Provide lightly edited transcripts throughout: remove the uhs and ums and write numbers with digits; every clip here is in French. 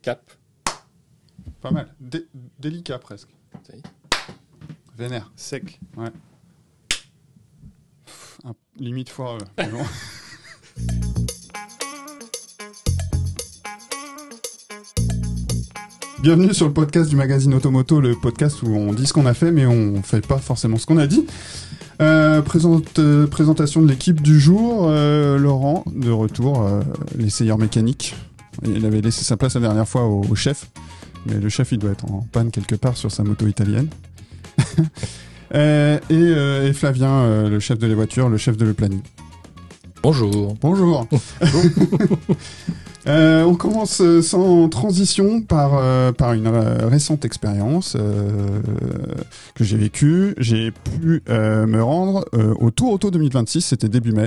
Cap. Pas mal. Délicat presque. Oui. Vénère. Sec. Ouais. Limite foireux. Bienvenue sur le podcast du magazine Automoto, le podcast où on dit ce qu'on a fait mais on fait pas forcément ce qu'on a dit. Présentation de l'équipe du jour. Laurent, de retour, l'essayeur mécanique. Il avait laissé sa place la dernière fois au chef, mais le chef il doit être en panne quelque part sur sa moto italienne. Et Flavien, le chef de les voitures, le chef de le planning. Bonjour. Bonjour. On commence sans transition par une récente expérience que j'ai vécue. J'ai pu me rendre au Tour Auto 2026, c'était début mai.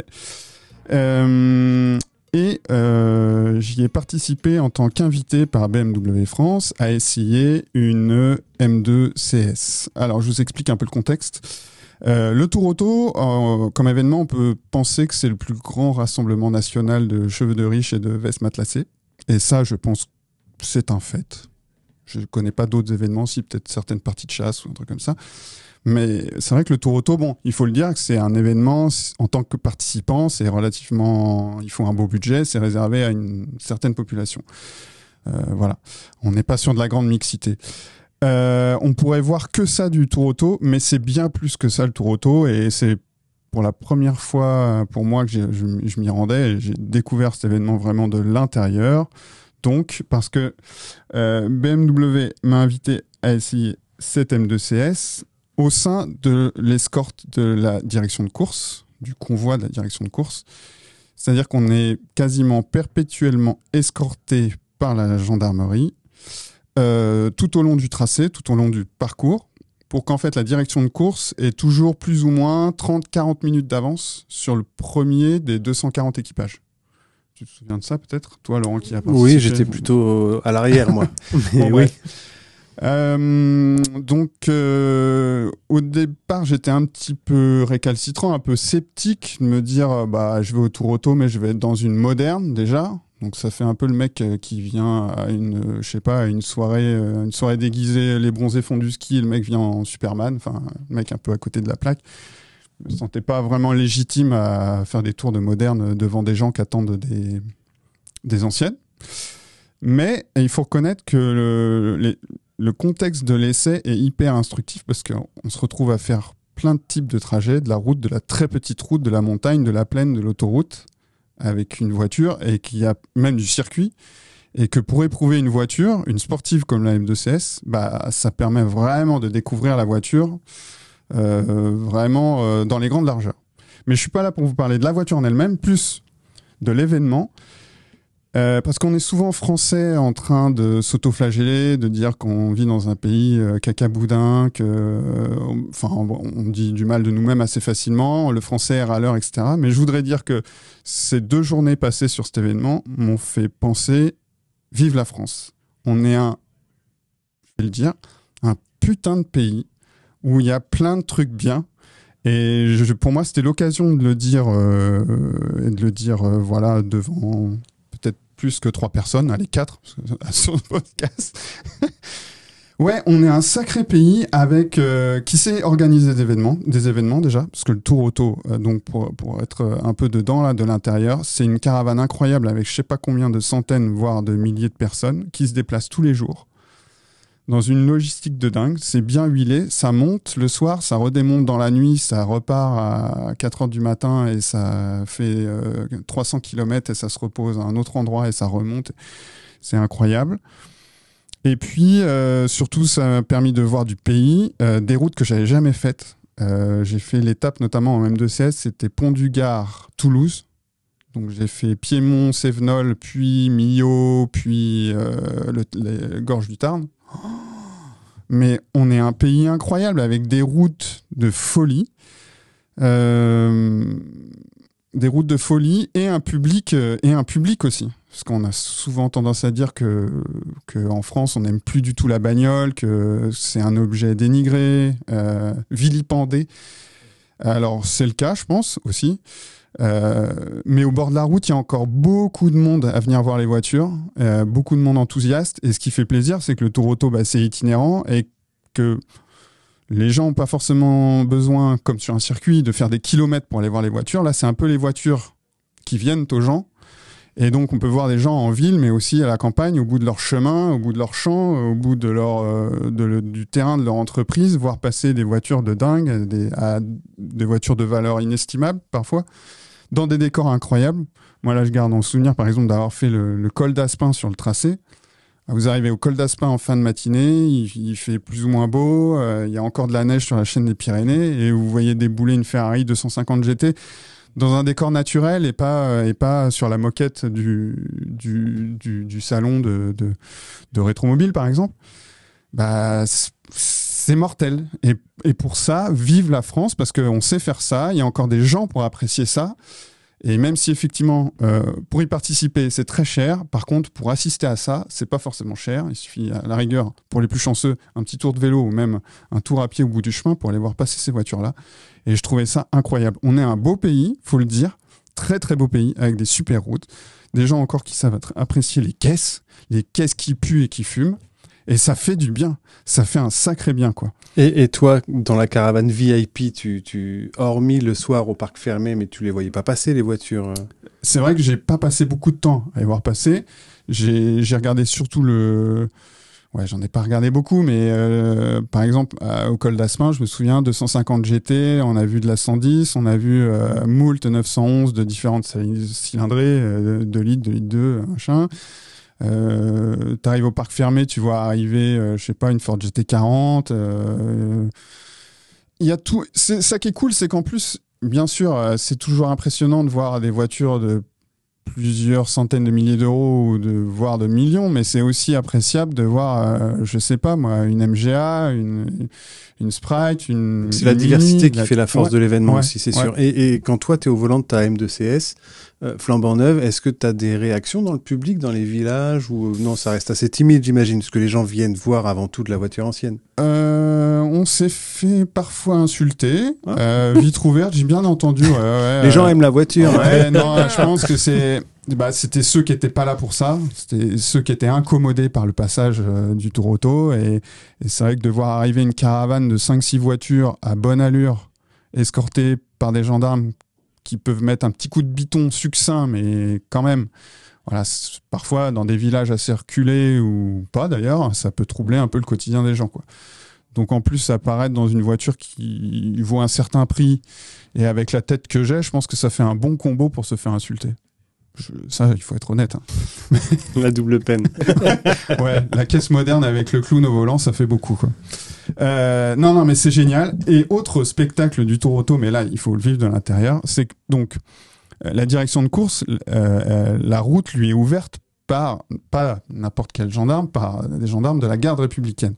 J'y ai participé en tant qu'invité par BMW France à essayer une M2 CS. Alors, je vous explique un peu le contexte. Le Tour Auto, comme événement, on peut penser que c'est le plus grand rassemblement national de cheveux de riches et de vestes matelassées. Et ça, je pense que c'est un fait. Je ne connais pas d'autres événements, si peut-être certaines parties de chasse ou un truc comme ça. Mais c'est vrai que le Tour Auto, bon, il faut le dire que c'est un événement, en tant que participant, c'est relativement... Il faut un beau budget, c'est réservé à une certaine population. Voilà. On n'est pas sur de la grande mixité. On pourrait voir que ça du Tour Auto, mais c'est bien plus que ça le Tour Auto, et c'est pour la première fois pour moi que je m'y rendais, et j'ai découvert cet événement vraiment de l'intérieur. Donc, parce que BMW m'a invité à essayer cette M2 CS au sein de l'escorte de la direction de course, du convoi de la direction de course. C'est-à-dire qu'on est quasiment perpétuellement escorté par la gendarmerie tout au long du tracé, tout au long du parcours, pour qu'en fait la direction de course ait toujours plus ou moins 30-40 minutes d'avance sur le premier des 240 équipages. Tu te souviens de ça peut-être ? Toi, Laurent, qui a participé ? Oui, j'étais plutôt à l'arrière, moi. Mais bon, oui. Au départ, j'étais un petit peu récalcitrant, un peu sceptique, de me dire je vais au Tour Auto, mais je vais être dans une moderne déjà. Donc ça fait un peu le mec qui vient à une soirée déguisée, les bronzés font du ski, le mec vient en Superman, enfin le mec un peu à côté de la plaque. Je me sentais pas vraiment légitime à faire des tours de moderne devant des gens qui attendent des anciennes. Mais il faut reconnaître que le contexte de l'essai est hyper instructif parce qu'on se retrouve à faire plein de types de trajets, de la route, de la très petite route, de la montagne, de la plaine, de l'autoroute, avec une voiture, et qu'il y a même du circuit, et que pour éprouver une voiture, une sportive comme la M2 CS, ça permet vraiment de découvrir la voiture vraiment dans les grandes largeurs. Mais je suis pas là pour vous parler de la voiture en elle-même, plus de l'événement. Parce qu'on est souvent français en train de s'autoflageller, de dire qu'on vit dans un pays cacaboudin, on dit du mal de nous-mêmes assez facilement, le français est râleur, etc. Mais je voudrais dire que ces 2 journées passées sur cet événement m'ont fait penser, vive la France. On est un putain de pays où il y a plein de trucs bien. Et pour moi, c'était l'occasion de le dire, voilà, devant peut-être plus que 3 personnes, allez 4 sur le podcast. Ouais, on est un sacré pays avec qui sait organiser des événements déjà, parce que le Tour Auto, donc pour être un peu dedans là, de l'intérieur, c'est une caravane incroyable avec je sais pas combien de centaines voire de milliers de personnes qui se déplacent tous les jours dans une logistique de dingue. C'est bien huilé, ça monte le soir, ça redémonte dans la nuit, ça repart à 4h du matin et ça fait 300 km et ça se repose à un autre endroit et ça remonte. C'est incroyable. Et puis, surtout, ça m'a permis de voir du pays, des routes que j'avais jamais faites. J'ai fait l'étape, notamment en M2CS, c'était Pont-du-Gard, Toulouse. Donc j'ai fait Piémont, Cévenol, puis Millau, puis les gorges du Tarn. Mais on est un pays incroyable avec des routes de folie. Des routes de folie et un public aussi. Parce qu'on a souvent tendance à dire que en France, on n'aime plus du tout la bagnole, que c'est un objet dénigré, vilipendé. Alors, c'est le cas, je pense, aussi. Mais au bord de la route, il y a encore beaucoup de monde à venir voir les voitures, beaucoup de monde enthousiaste. Et ce qui fait plaisir, c'est que le Tour Auto, c'est itinérant et que les gens n'ont pas forcément besoin, comme sur un circuit, de faire des kilomètres pour aller voir les voitures. Là, c'est un peu les voitures qui viennent aux gens. Et donc, on peut voir des gens en ville, mais aussi à la campagne, au bout de leur chemin, au bout de leur champ, au bout de du terrain de leur entreprise, voir passer des voitures de dingue, des voitures de valeur inestimable, parfois, dans des décors incroyables. Moi, là, je garde en souvenir, par exemple, d'avoir fait le col d'Aspin sur le tracé. Vous arrivez au col d'Aspin en fin de matinée, il fait plus ou moins beau, il y a encore de la neige sur la chaîne des Pyrénées, et vous voyez débouler une Ferrari 250 GT dans un décor naturel et pas sur la moquette du salon de Rétromobile, par exemple. C'est mortel. Et pour ça, vive la France, parce qu'on sait faire ça, il y a encore des gens pour apprécier ça. Et même si effectivement, pour y participer, c'est très cher, par contre, pour assister à ça, c'est pas forcément cher. Il suffit, à la rigueur, pour les plus chanceux, un petit tour de vélo ou même un tour à pied au bout du chemin pour aller voir passer ces voitures-là. Et je trouvais ça incroyable. On est un beau pays, faut le dire, très très beau pays, avec des super routes, des gens encore qui savent apprécier les caisses qui puent et qui fument. Et ça fait du bien, ça fait un sacré bien, quoi. Et toi, dans la caravane VIP, hormis le soir au parc fermé, mais tu les voyais pas passer, les voitures? C'est vrai que j'ai pas passé beaucoup de temps à les voir passer. J'ai regardé surtout j'en ai pas regardé beaucoup, mais par exemple, au col d'Aspin, je me souviens, 250 GT, on a vu de la 110, on a vu moult 911 de différentes cylindrées, 2 litres, 2 litres 2, machin. T'arrives au parc fermé, tu vois arriver, je sais pas, une Ford GT40. Il y a tout. C'est ça qui est cool, c'est qu'en plus, bien sûr, c'est toujours impressionnant de voir des voitures de plusieurs centaines de milliers d'euros ou voire de millions, mais c'est aussi appréciable de voir, je sais pas moi, une MGA, une Sprite, c'est la diversité qui fait la force de l'événement ouais, aussi, c'est sûr. Et quand toi, tu es au volant de ta M2CS, flambant neuve, est-ce que tu as des réactions dans le public, dans les villages, ou non, ça reste assez timide, j'imagine, parce que les gens viennent voir avant tout de la voiture ancienne? On s'est fait parfois insulter, vitre ouverte, j'ai bien entendu. Les gens aiment la voiture. Ouais, non, je pense que c'était ceux qui étaient pas là pour ça, c'était ceux qui étaient incommodés par le passage du Tour Auto, et c'est vrai que de voir arriver une caravane de 5-6 voitures à bonne allure, escortées par des gendarmes qui peuvent mettre un petit coup de biton succinct, mais quand même, voilà, parfois dans des villages assez reculés ou pas d'ailleurs, ça peut troubler un peu le quotidien des gens, quoi. Donc en plus, apparaître dans une voiture qui vaut un certain prix et avec la tête que j'ai, je pense que ça fait un bon combo pour se faire insulter. Ça, il faut être honnête. Hein. La double peine. Ouais, la caisse moderne avec le clown au volant, ça fait beaucoup, quoi. Non, mais c'est génial. Et autre spectacle du Tour Auto, mais là, il faut le vivre de l'intérieur, c'est que donc la direction de course, la route lui est ouverte par pas n'importe quel gendarme, par des gendarmes de la garde républicaine.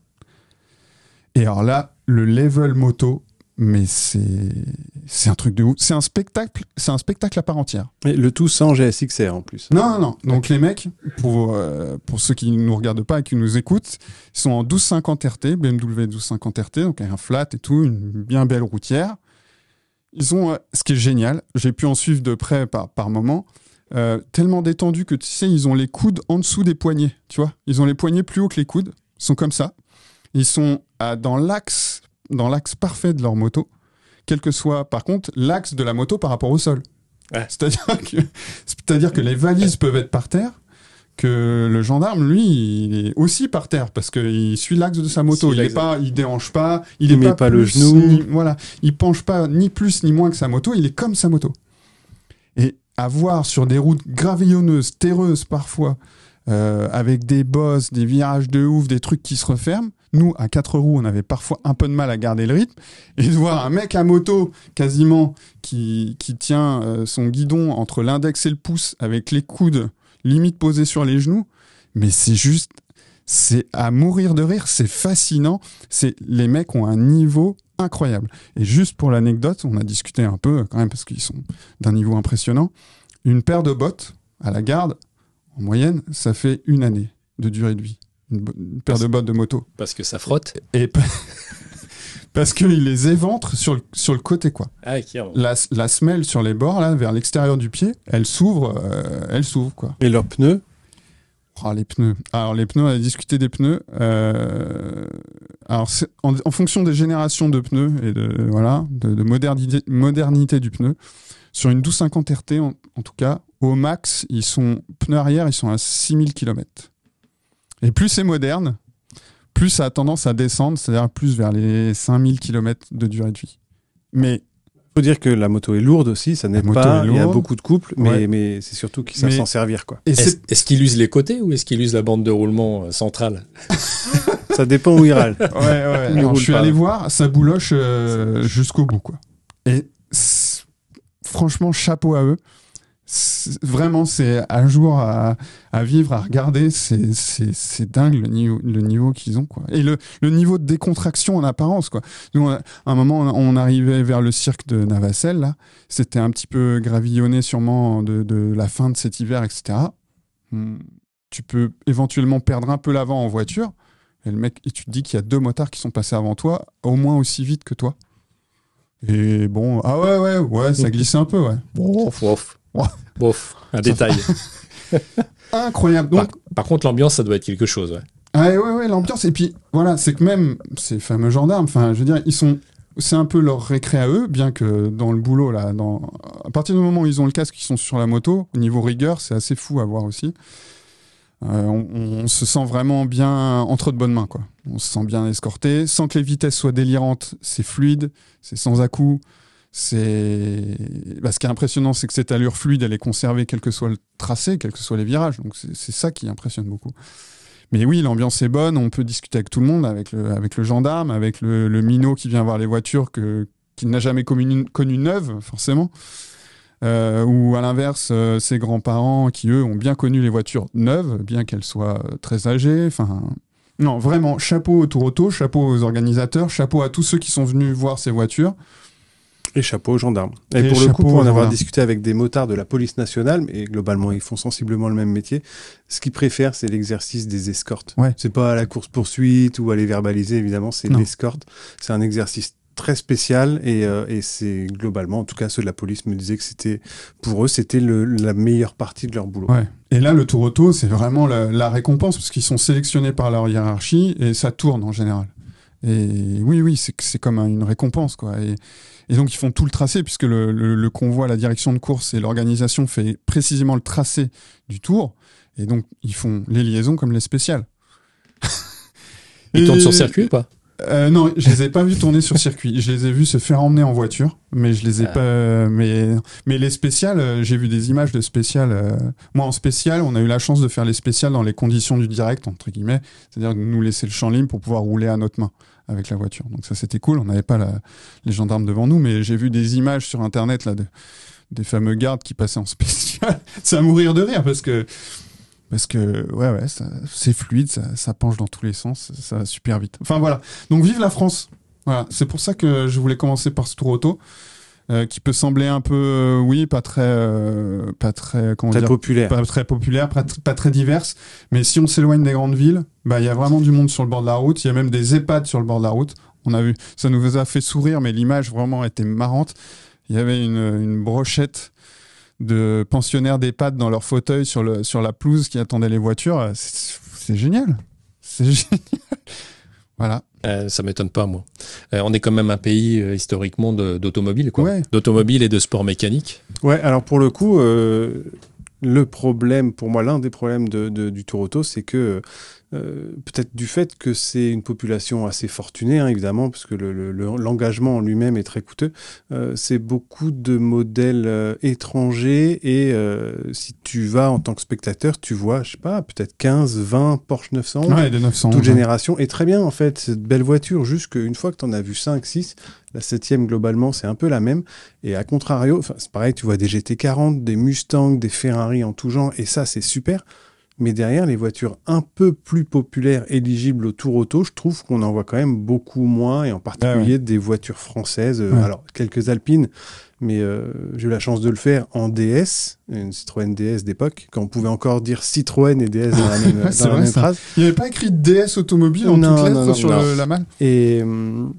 Et alors là, le level moto, mais c'est un truc de ouf. C'est un spectacle à part entière. Et le tout sans GSX-R en plus. Non. Donc les mecs, pour ceux qui ne nous regardent pas et qui nous écoutent, ils sont en 1250 RT, BMW 1250 RT, donc un flat et tout, une bien belle routière. Ils ont, ce qui est génial, j'ai pu en suivre de près par moment, tellement détendu que tu sais, ils ont les coudes en dessous des poignets, tu vois. Ils ont les poignets plus hauts que les coudes, ils sont comme ça. Ils sont dans l'axe parfait de leur moto, quel que soit, par contre, l'axe de la moto par rapport au sol. Ouais. C'est-à-dire que les valises peuvent être par terre, que le gendarme, lui, il est aussi par terre, parce qu'il suit l'axe de sa moto. Il déhanche pas, il met pas le genou. Voilà. Il penche pas ni plus ni moins que sa moto, il est comme sa moto. Et à voir sur des routes gravillonneuses, terreuses parfois, avec des bosses, des virages de ouf, des trucs qui se referment. Nous, à 4 roues, on avait parfois un peu de mal à garder le rythme. Et de voir un mec à moto, quasiment, qui tient son guidon entre l'index et le pouce, avec les coudes limite posés sur les genoux. Mais c'est à mourir de rire, c'est fascinant. Les mecs ont un niveau incroyable. Et juste pour l'anecdote, on a discuté un peu, quand même, parce qu'ils sont d'un niveau impressionnant. Une paire de bottes à la garde, en moyenne, ça fait 1 année de durée de vie. Une paire de bottes de moto. Parce que ça frotte. Et parce qu'il les éventre sur le côté, quoi. Ah, carrément. La semelle sur les bords, là, vers l'extérieur du pied, elle s'ouvre, quoi. Et leurs pneus? Oh, les pneus. Alors, les pneus, on a discuté des pneus. Alors, en fonction des générations de pneus et de modernité du pneu, sur une 1250 RT, en tout cas, au max, pneus arrière, ils sont à 6000 km. Et plus c'est moderne, plus ça a tendance à descendre, c'est-à-dire plus vers les 5000 km de durée de vie. Mais faut dire que la moto est lourde aussi, ça n'est pas. Il y a beaucoup de couples, mais c'est surtout qu'ils savent s'en servir, quoi. Est-ce qu'il use les côtés ou est-ce qu'il use la bande de roulement centrale? Ça dépend où il râle. Ouais. Alors, je suis allé voir, ça bouloche jusqu'au bout, quoi. Et franchement, chapeau à eux. Vraiment, c'est un jour à vivre, à regarder. C'est dingue le niveau qu'ils ont, quoi. Et le niveau de décontraction en apparence, quoi. Nous, à un moment, on arrivait vers le cirque de Navacelle, là. C'était un petit peu gravillonné sûrement de la fin de cet hiver, etc. Tu peux éventuellement perdre un peu l'avant en voiture. Et tu te dis qu'il y a 2 motards qui sont passés avant toi, au moins aussi vite que toi. Et bon, ouais, ça glissait un peu, ouais. Bof, un détail. Incroyable. Donc, par contre, l'ambiance, ça doit être quelque chose, ouais. Ouais, l'ambiance. Et puis, voilà, c'est que même ces fameux gendarmes, enfin, je veux dire, c'est un peu leur récré à eux, bien que dans le boulot, là, à partir du moment où ils ont le casque, ils sont sur la moto, au niveau rigueur, c'est assez fou à voir aussi. On se sent vraiment bien entre de bonnes mains, quoi. On se sent bien escorté, sans que les vitesses soient délirantes, c'est fluide, c'est sans à-coups. Ce qui est impressionnant, c'est que cette allure fluide, elle est conservée quel que soit le tracé, quels que soient les virages. Donc c'est ça qui impressionne beaucoup. Mais oui, l'ambiance est bonne, on peut discuter avec tout le monde, avec le gendarme, avec le minot qui vient voir les voitures qu'il n'a jamais connu neuves, forcément. Ou à l'inverse, ses grands-parents qui, eux, ont bien connu les voitures neuves, bien qu'elles soient très âgées. Enfin, non, vraiment, chapeau au Tour Auto, chapeau aux organisateurs, chapeau à tous ceux qui sont venus voir ces voitures. Et chapeau aux gendarmes. Et pour le coup, pour en avoir discuté avec des motards de la police nationale, et globalement, ils font sensiblement le même métier, ce qu'ils préfèrent, c'est l'exercice des escortes. Ouais. C'est pas la course-poursuite ou aller verbaliser, évidemment, c'est l'escorte. C'est un exercice très spécial et c'est globalement, en tout cas ceux de la police me disaient que pour eux, c'était la meilleure partie de leur boulot. Ouais. Et là, le Tour Auto, c'est vraiment la récompense parce qu'ils sont sélectionnés par leur hiérarchie et ça tourne en général. Et oui, c'est comme une récompense, quoi. Et donc, ils font tout le tracé, puisque le convoi, la direction de course et l'organisation fait précisément le tracé du tour. Et donc, ils font les liaisons comme les spéciales. Ils tournent sur circuit ou pas? Non, je les ai pas vus tourner sur circuit. Je les ai vus se faire emmener en voiture, mais je les ai pas. Mais les spéciales, j'ai vu des images de spéciales. Moi, en spécial, on a eu la chance de faire les spéciales dans les conditions du direct, entre guillemets, c'est-à-dire de nous laisser le champ libre pour pouvoir rouler à notre main avec la voiture. Donc ça, c'était cool. On n'avait pas les gendarmes devant nous, mais j'ai vu des images sur Internet là des fameux gardes qui passaient en spécial. C'est à mourir de rire parce que ouais, c'est fluide, ça penche dans tous les sens, ça va super vite. Enfin voilà. Donc vive la France. Voilà, c'est pour ça que je voulais commencer par ce Tour Auto, qui peut sembler un peu, pas très populaire, pas très diverse. Mais si on s'éloigne des grandes villes, il y a vraiment du monde sur le bord de la route. Il y a même des EHPAD sur le bord de la route. On a vu, ça nous a fait sourire, mais l'image vraiment était marrante. Il y avait une brochette de pensionnaires d'EHPAD dans leur fauteuil sur la pelouse qui attendaient les voitures. C'est génial. C'est génial. Voilà. Ça m'étonne pas, moi. On est quand même un pays historiquement d'automobile, quoi. Ouais. D'automobile et de sport mécanique. Ouais, alors pour le coup, le problème, pour moi, l'un des problèmes du Tour Auto, c'est que peut-être du fait que c'est une population assez fortunée, évidemment, parce que l'engagement en lui-même est très coûteux, c'est beaucoup de modèles étrangers et si tu vas en tant que spectateur, tu vois, je sais pas, peut-être 15, 20 Porsche 911, ouais, des 911, toute génération, et très bien en fait, cette belle voiture, juste qu'une fois que tu en as vu 5, 6, la 7e globalement c'est un peu la même, et à contrario, c'est pareil, tu vois des GT40, des Mustang, des Ferrari en tout genre, et ça c'est super. Mais derrière, les voitures un peu plus populaires, éligibles au Tour Auto, je trouve qu'on en voit quand même beaucoup moins, et en particulier des voitures françaises. Alors, quelques Alpines, mais j'ai eu la chance de le faire en DS, une Citroën DS d'époque, quand on pouvait encore dire Citroën et DS dans la même phrase. Il n'y avait pas écrit DS automobile en toutes lettres sur la malle. Et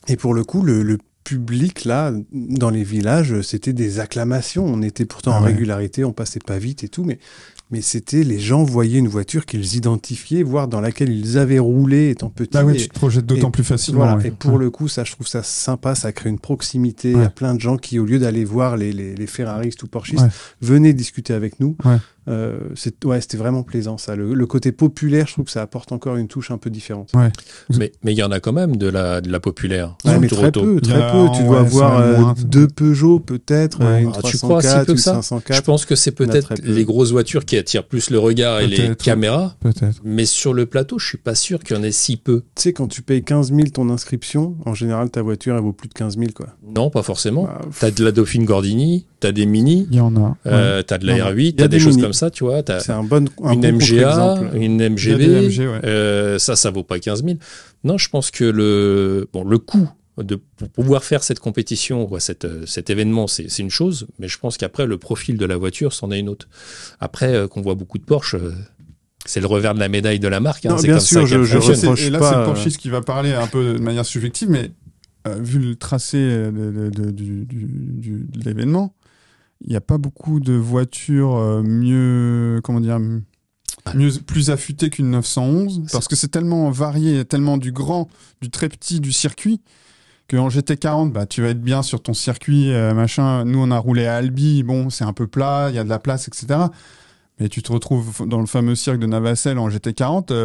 Et pour le coup, le public, là, dans les villages, c'était des acclamations. On était pourtant en régularité, on passait pas vite et tout, mais c'était, les gens voyaient une voiture qu'ils identifiaient, voire dans laquelle ils avaient roulé étant petits. Ah oui, tu te projettes d'autant plus facilement. Voilà. Et pour le coup, ça, je trouve ça sympa, ça crée une proximité. Il y a plein de gens qui, au lieu d'aller voir les Ferraristes ou Porschistes, venaient discuter avec nous. C'était vraiment plaisant, ça. Le côté populaire, je trouve que ça apporte encore une touche un peu différente. Mais il y en a quand même de la populaire. Mais très peu. Tu dois avoir 2 Peugeot, peut-être, une 304, tu crois si peu une que ça 504. Je pense que c'est peut-être les grosses voitures qui attirent plus le regard et les caméras. Peut-être. Mais sur le plateau, je suis pas sûr qu'il y en ait si peu. Tu sais, quand tu payes 15 000 ton inscription, en général, ta voiture, elle vaut plus de 15 000, quoi. Non, pas forcément. T'as de la Dauphine Gordini, t'as des Mini. Il y en a. T'as de la R8, t'as des choses comme ça, tu vois. C'est un une MGA, une MGB. MG, ça vaut pas 15 000. Non, je pense que le coût pour pouvoir faire cette compétition, cet événement, c'est une chose, mais je pense qu'après, le profil de la voiture, c'en est une autre. Après, qu'on voit beaucoup de Porsche, c'est le revers de la médaille de la marque. Non, c'est bien comme sûr, ça je reproche et là, pas. c'est le Porschiste qui va parler un peu de manière subjective, mais vu le tracé de l'événement, il n'y a pas beaucoup de voitures plus affûtées qu'une 911, parce que c'est tellement varié, tellement du grand, du très petit, du circuit, qu'en GT40, tu vas être bien sur ton circuit, machin. Nous, on a roulé à Albi, bon, c'est un peu plat, il y a de la place, etc. Mais tu te retrouves dans le fameux cirque de Navacelle en GT40.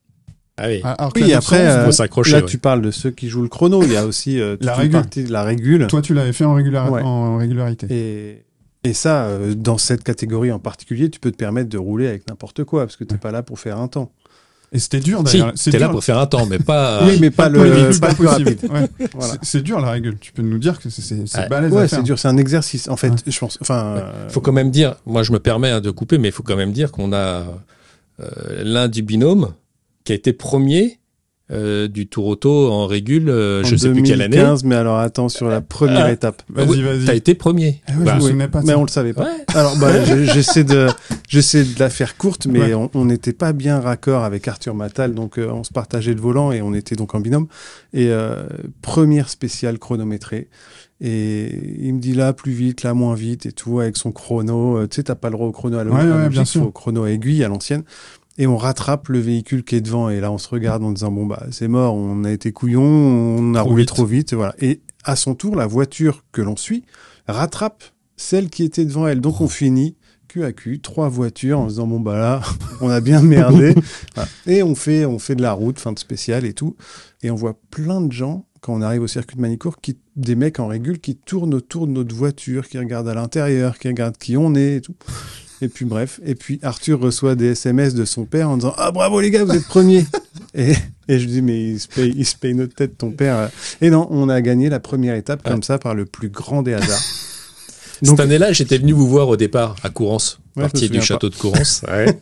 Après, faut s'accrocher. Là, tu parles de ceux qui jouent le chrono. Il y a aussi toute partie de la régule. Toi, tu l'avais fait en régularité. Et ça, dans cette catégorie en particulier, tu peux te permettre de rouler avec n'importe quoi, parce que tu n'es pas là pour faire un temps. Et c'était dur d'ailleurs. Si, t'es là pour faire un temps, mais pas... Oui, mais pas le plus rapide. Voilà. C'est dur la régule. Tu peux nous dire que c'est balèze à faire. C'est dur, c'est un exercice. En fait, je pense... Faut quand même dire, moi je me permets de couper, mais il faut quand même dire qu'on a l'un du binôme qui a été premier du Tour Auto en régule, je sais plus quelle année. 2015, mais alors attends, sur la première étape. Vas-y. T'as été premier. Je me souvenais pas de mais ça. on le savait pas. Ouais. Alors, j'essaie de la faire courte, mais on n'était pas bien raccord avec Arthur Matal, donc on se partageait le volant et on était donc en binôme. Et première spéciale chronométrée. Et il me dit là plus vite, là moins vite et tout, avec son chrono. Tu sais, t'as pas le droit au chrono à l'autre, bien sûr. au chrono à aiguille à l'ancienne. Et on rattrape le véhicule qui est devant. Et là, on se regarde en disant, c'est mort, on a été couillon, on a roulé trop vite. Voilà. Et à son tour, la voiture que l'on suit rattrape celle qui était devant elle. Donc, on finit cul à cul, 3 voitures, en se disant, là, on a bien merdé. Voilà. Et on fait de la route, fin de spéciale et tout. Et on voit plein de gens, quand on arrive au circuit de Manicourt, des mecs en régule qui tournent autour de notre voiture, qui regardent à l'intérieur, qui regardent qui on est et tout. Et puis bref, Arthur reçoit des SMS de son père en disant « Ah bravo les gars, vous êtes premiers !» Et je dis « Mais il se paye notre tête, ton père. » Et non, on a gagné la première étape comme ça par le plus grand des hasards. Cette année-là, j'étais venu vous voir au départ à Courance, partie du château de Courance.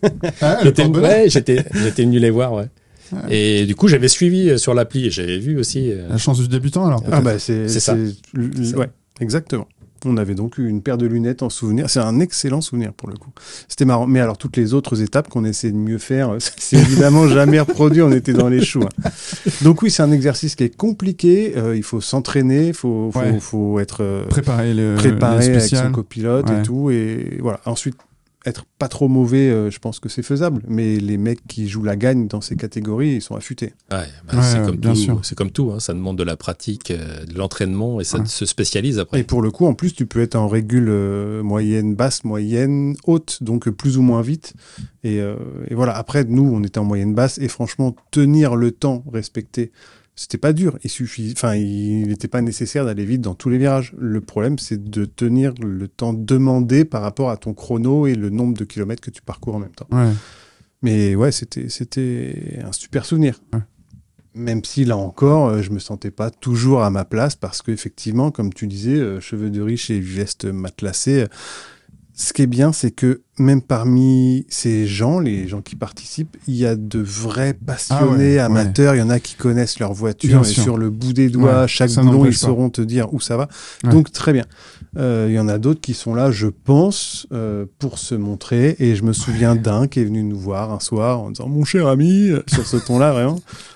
J'étais venu les voir, Et du coup, j'avais suivi sur l'appli et j'avais vu aussi... La chance du débutant alors. C'est ça. Ouais, exactement. On avait donc eu une paire de lunettes en souvenir. C'est un excellent souvenir pour le coup. C'était marrant. Mais alors, toutes les autres étapes qu'on essayait de mieux faire, c'est évidemment jamais reproduit. On était dans les choux. Donc oui, c'est un exercice qui est compliqué. Il faut s'entraîner. Il faut être préparé avec son copilote et tout. Et voilà. Ensuite, être pas trop mauvais, je pense que c'est faisable. Mais les mecs qui jouent la gagne dans ces catégories, ils sont affûtés. C'est comme tout. Ça demande de la pratique, de l'entraînement et ça se spécialise après. Et pour le coup, en plus, tu peux être en régule moyenne, basse, moyenne, haute, donc plus ou moins vite. Et voilà. Après, nous, on était en moyenne basse et franchement, tenir le temps respecté, c'était pas dur. Il n'était pas nécessaire d'aller vite dans tous les virages. Le problème, c'est de tenir le temps demandé par rapport à ton chrono et le nombre de kilomètres que tu parcours en même temps. Ouais. Mais ouais, c'était un super souvenir. Ouais. Même si, là encore, je me sentais pas toujours à ma place parce qu'effectivement, comme tu disais, cheveux de riche et veste matelassée, ce qui est bien, c'est que même parmi ces gens, les gens qui participent, il y a de vrais passionnés amateurs. Il y en a qui connaissent leur voiture et sur le bout des doigts, chaque boulon, ils sauront te dire où ça va. Ouais. Donc, très bien. Il y en a d'autres qui sont là, je pense, pour se montrer. Et je me souviens d'un qui est venu nous voir un soir en disant « Mon cher ami », sur ce ton-là, vraiment.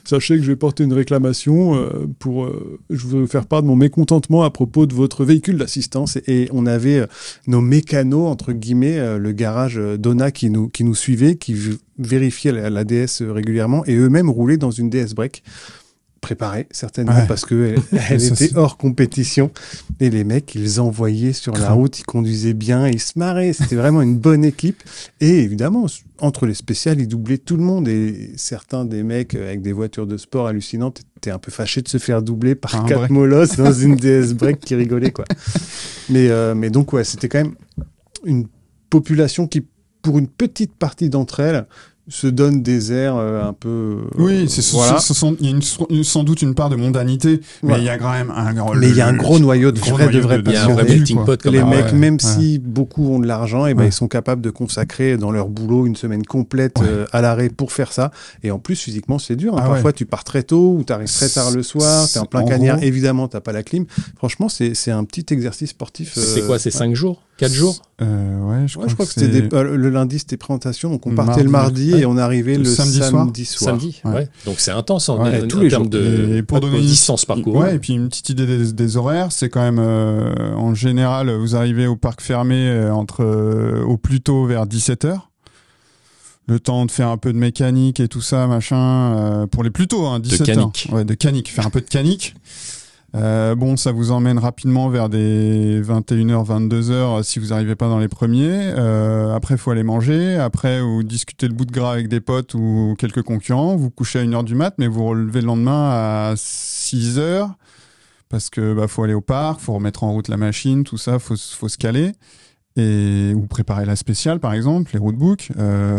sachez que je vais porter une réclamation je veux faire part de mon mécontentement à propos de votre véhicule d'assistance. Et on avait nos mécanos, entre guillemets, le garage Donna qui nous suivait, qui vérifiait la DS régulièrement et eux-mêmes roulaient dans une DS Break. Préparée, certainement, parce qu'elle était hors compétition. Et les mecs, ils envoyaient sur la route, ils conduisaient bien, ils se marraient. C'était vraiment une bonne équipe. Et évidemment, entre les spéciales, ils doublaient tout le monde. Et certains des mecs avec des voitures de sport hallucinantes étaient un peu fâchés de se faire doubler par 4 molosses dans une DS Break qui rigolait, quoi. Mais donc, ouais, c'était quand même une population qui, pour une petite partie d'entre elles, se donne des airs un peu... Oui, il y a sans doute une part de mondanité, mais il y a quand même un gros noyau de vrais passionnés. Il y a un vrai melting pot. Les mecs, même si beaucoup ont de l'argent, ils sont capables de consacrer dans leur boulot une semaine complète à l'arrêt pour faire ça. Et en plus, physiquement, c'est dur. Parfois, tu pars très tôt ou tu arrives très tard le soir, tu es en plein cagnard. Évidemment, tu n'as pas la clim. Franchement, c'est un petit exercice sportif. C'est quoi, c'est 5 jours 4 jours je crois que c'était le lundi, c'était présentation. Donc, on partait le mardi et on arrivait le samedi soir. Samedi, ouais. Donc, c'est intense en tous les termes de distance parcourue. Ouais, et puis une petite idée des horaires, c'est quand même, en général, vous arrivez au parc fermé au plus tôt vers 17h. Le temps de faire un peu de mécanique et tout ça, machin, pour les plus tôt, 17h. De canique. Ouais, de canique. Faire un peu de canique. Ça vous emmène rapidement vers des 21h, 22h si vous n'arrivez pas dans les premiers. Après, il faut aller manger. Après, vous discutez le bout de gras avec des potes ou quelques concurrents. Vous couchez à 1h du mat, mais vous relevez le lendemain à 6h parce que faut aller au parc, faut remettre en route la machine, tout ça, faut se caler. Et vous préparez la spéciale, par exemple, les roadbooks.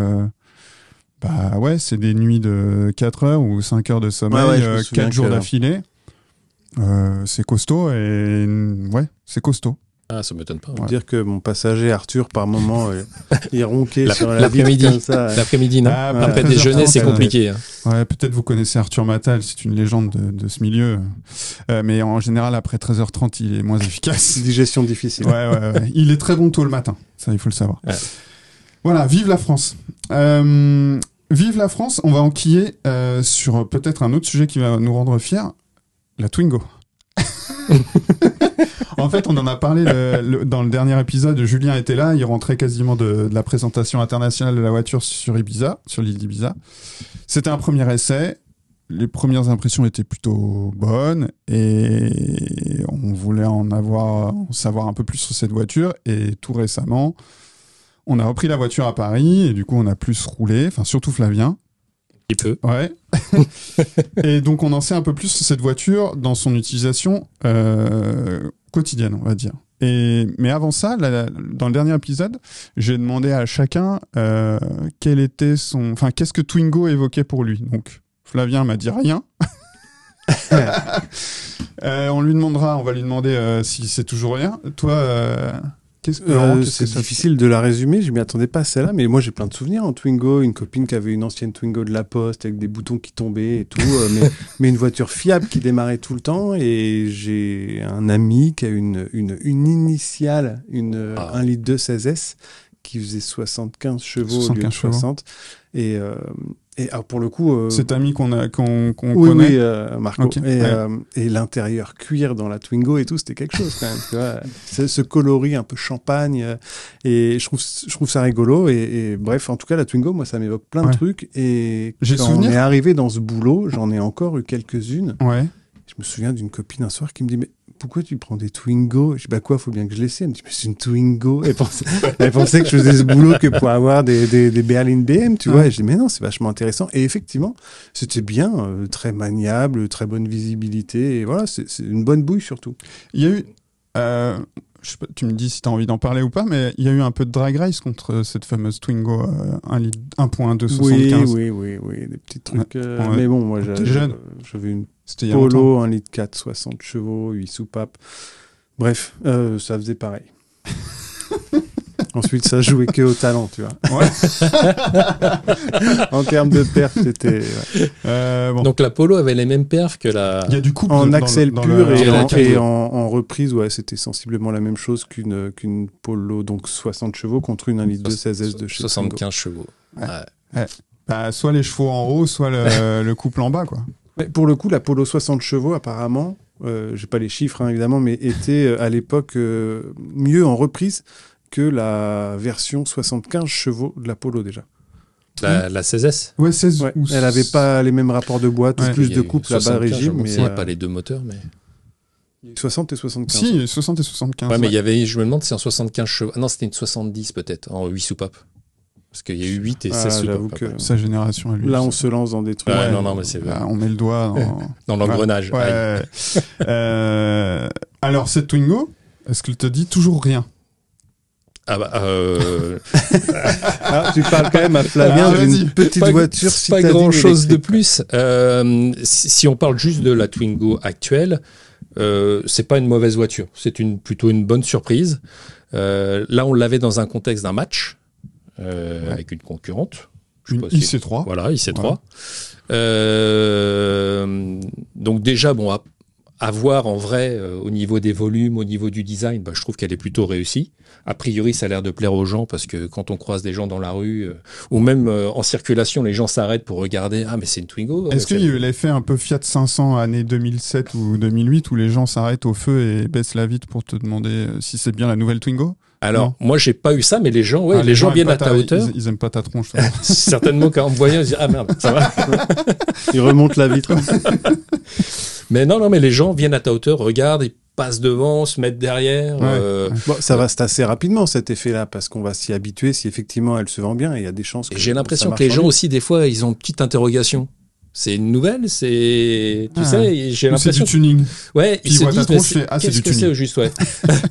C'est des nuits de 4 heures ou 5 heures de sommeil, 4 jours d'affilée. C'est costaud et c'est costaud. Ah, ça m'étonne pas. On peut dire que mon passager Arthur, par moment, il ronquait sur la l'après-midi. comme ça. L'après-midi, non. Après déjeuner, c'est compliqué. Ouais, peut-être vous connaissez Arthur Matal, c'est une légende de ce milieu. Mais en général, après 13h30, il est moins efficace. Digestion difficile. Ouais. Il est très bon tôt le matin. Ça, il faut le savoir. Ouais. Voilà, vive la France. Vive la France. On va enquiller sur peut-être un autre sujet qui va nous rendre fiers. La Twingo. En fait, on en a parlé dans le dernier épisode. Julien était là, il rentrait quasiment de la présentation internationale de la voiture sur Ibiza, sur l'île d'Ibiza. C'était un premier essai. Les premières impressions étaient plutôt bonnes et on voulait en savoir un peu plus sur cette voiture. Et tout récemment, on a repris la voiture à Paris et du coup, on a plus roulé, enfin surtout Flavien. Il peut. Ouais. Et donc, on en sait un peu plus sur cette voiture dans son utilisation quotidienne, on va dire. Mais avant ça, dans le dernier épisode, j'ai demandé à chacun qu'est-ce que Twingo évoquait pour lui. Donc, Flavien m'a dit rien. On va lui demander si c'est toujours rien. Toi... c'est difficile de la résumer, je m'y attendais pas à celle-là, mais moi j'ai plein de souvenirs en Twingo, une copine qui avait une ancienne Twingo de la Poste avec des boutons qui tombaient et tout, mais une voiture fiable qui démarrait tout le temps, et j'ai un ami qui a une initiale, 1,2 litre 16S qui faisait 75 chevaux au lieu de 60, et alors pour le coup... Cet ami qu'on connaît. Oui, Marco. Okay. Et l'intérieur cuir dans la Twingo et tout, c'était quelque chose quand même. Tu vois, ce coloris un peu champagne. Et je trouve ça rigolo. Et bref, en tout cas, la Twingo, moi, ça m'évoque plein de trucs. Et quand on est arrivé dans ce boulot, j'en ai encore eu quelques-unes. Ouais. Je me souviens d'une copine un soir qui me dit « Mais pourquoi tu prends des Twingo ?» Je dis « Quoi, faut bien que je l'essaie. » Elle me dit « Mais c'est une Twingo. » Elle pensait que je faisais ce boulot que pour avoir des berlines BM, tu vois. Et je dis « Mais non, c'est vachement intéressant. » Et effectivement, c'était bien, très maniable, très bonne visibilité. Et voilà, c'est une bonne bouille surtout. Il y a eu... je sais pas, tu me dis si tu as envie d'en parler ou pas, mais il y a eu un peu de drag race contre cette fameuse Twingo 1.2 75. Oui, des petits trucs. Mais bon, moi, j'avais une Polo, 1,4 litre 60 chevaux, 8 soupapes. Bref, ça faisait pareil. Ensuite, ça jouait que au talent, tu vois. Ouais. En termes de perf, c'était... Ouais. Bon. Donc la Polo avait les mêmes perfs que la... Il y a du couple en axle pur et en reprise, ouais, c'était sensiblement la même chose qu'une Polo, donc 60 chevaux contre une 1,2 litre 16S de chez 75 chevaux. Ouais. Soit les chevaux en haut, soit le couple en bas, quoi. Mais pour le coup, la Polo 60 chevaux, apparemment, j'ai pas les chiffres évidemment, mais était à l'époque mieux en reprise que la version 75 chevaux de la Polo déjà. La 16S. Ouais, 16. Ouais. Elle avait pas les mêmes rapports de boîte, plus de couple là-bas régime, mais pas les deux moteurs, mais 60 et 75. Si, 60 et 75. Ouais, mais il y avait, je me demande si c'est en 75 chevaux. Ah non, c'était une 70 peut-être, en 8 soupapes. Parce qu'il y a eu 8 et 16 soupapes. Que sa génération à lui. Là, on se lance dans des trucs. Non, mais c'est on met le doigt dans l'engrenage. Ouais. Alors, cette Twingo, est-ce qu'elle te dit toujours rien? Tu parles quand même à Flavien d'une petite voiture pas grand chose de plus. Si on parle juste de la Twingo actuelle, c'est pas une mauvaise voiture. C'est plutôt une bonne surprise. Là, on l'avait dans un contexte d'un match avec une concurrente. Une IC3. Voilà, IC3. Voilà. Donc déjà, bon, à voir en vrai, au niveau des volumes, au niveau du design, je trouve qu'elle est plutôt réussie. A priori, ça a l'air de plaire aux gens parce que quand on croise des gens dans la rue ou même en circulation, les gens s'arrêtent pour regarder. Ah, mais c'est une Twingo. Est-ce qu'il y a eu l'effet un peu Fiat 500 année 2007 ou 2008 où les gens s'arrêtent au feu et baissent la vitre pour te demander si c'est bien la nouvelle Twingo? Alors, moi, j'ai pas eu ça, mais les gens, les gens viennent à ta hauteur. Ils aiment pas ta tronche. Certainement, quand on me voyait, ils disent, ah merde, ça va. Ils remontent la vitre. Mais non, mais les gens viennent à ta hauteur, regardent, ils passent devant, se mettent derrière. Bon, ça va se tasser rapidement, cet effet-là, parce qu'on va s'y habituer si effectivement elle se vend bien, et il y a des chances que j'ai l'impression que les gens aussi, des fois, ils ont une petite interrogation. C'est une nouvelle, c'est... Tu sais, j'ai l'impression... C'est du tuning. Ouais, ils se disent, mais c'est du tuning. C'est au juste, ouais.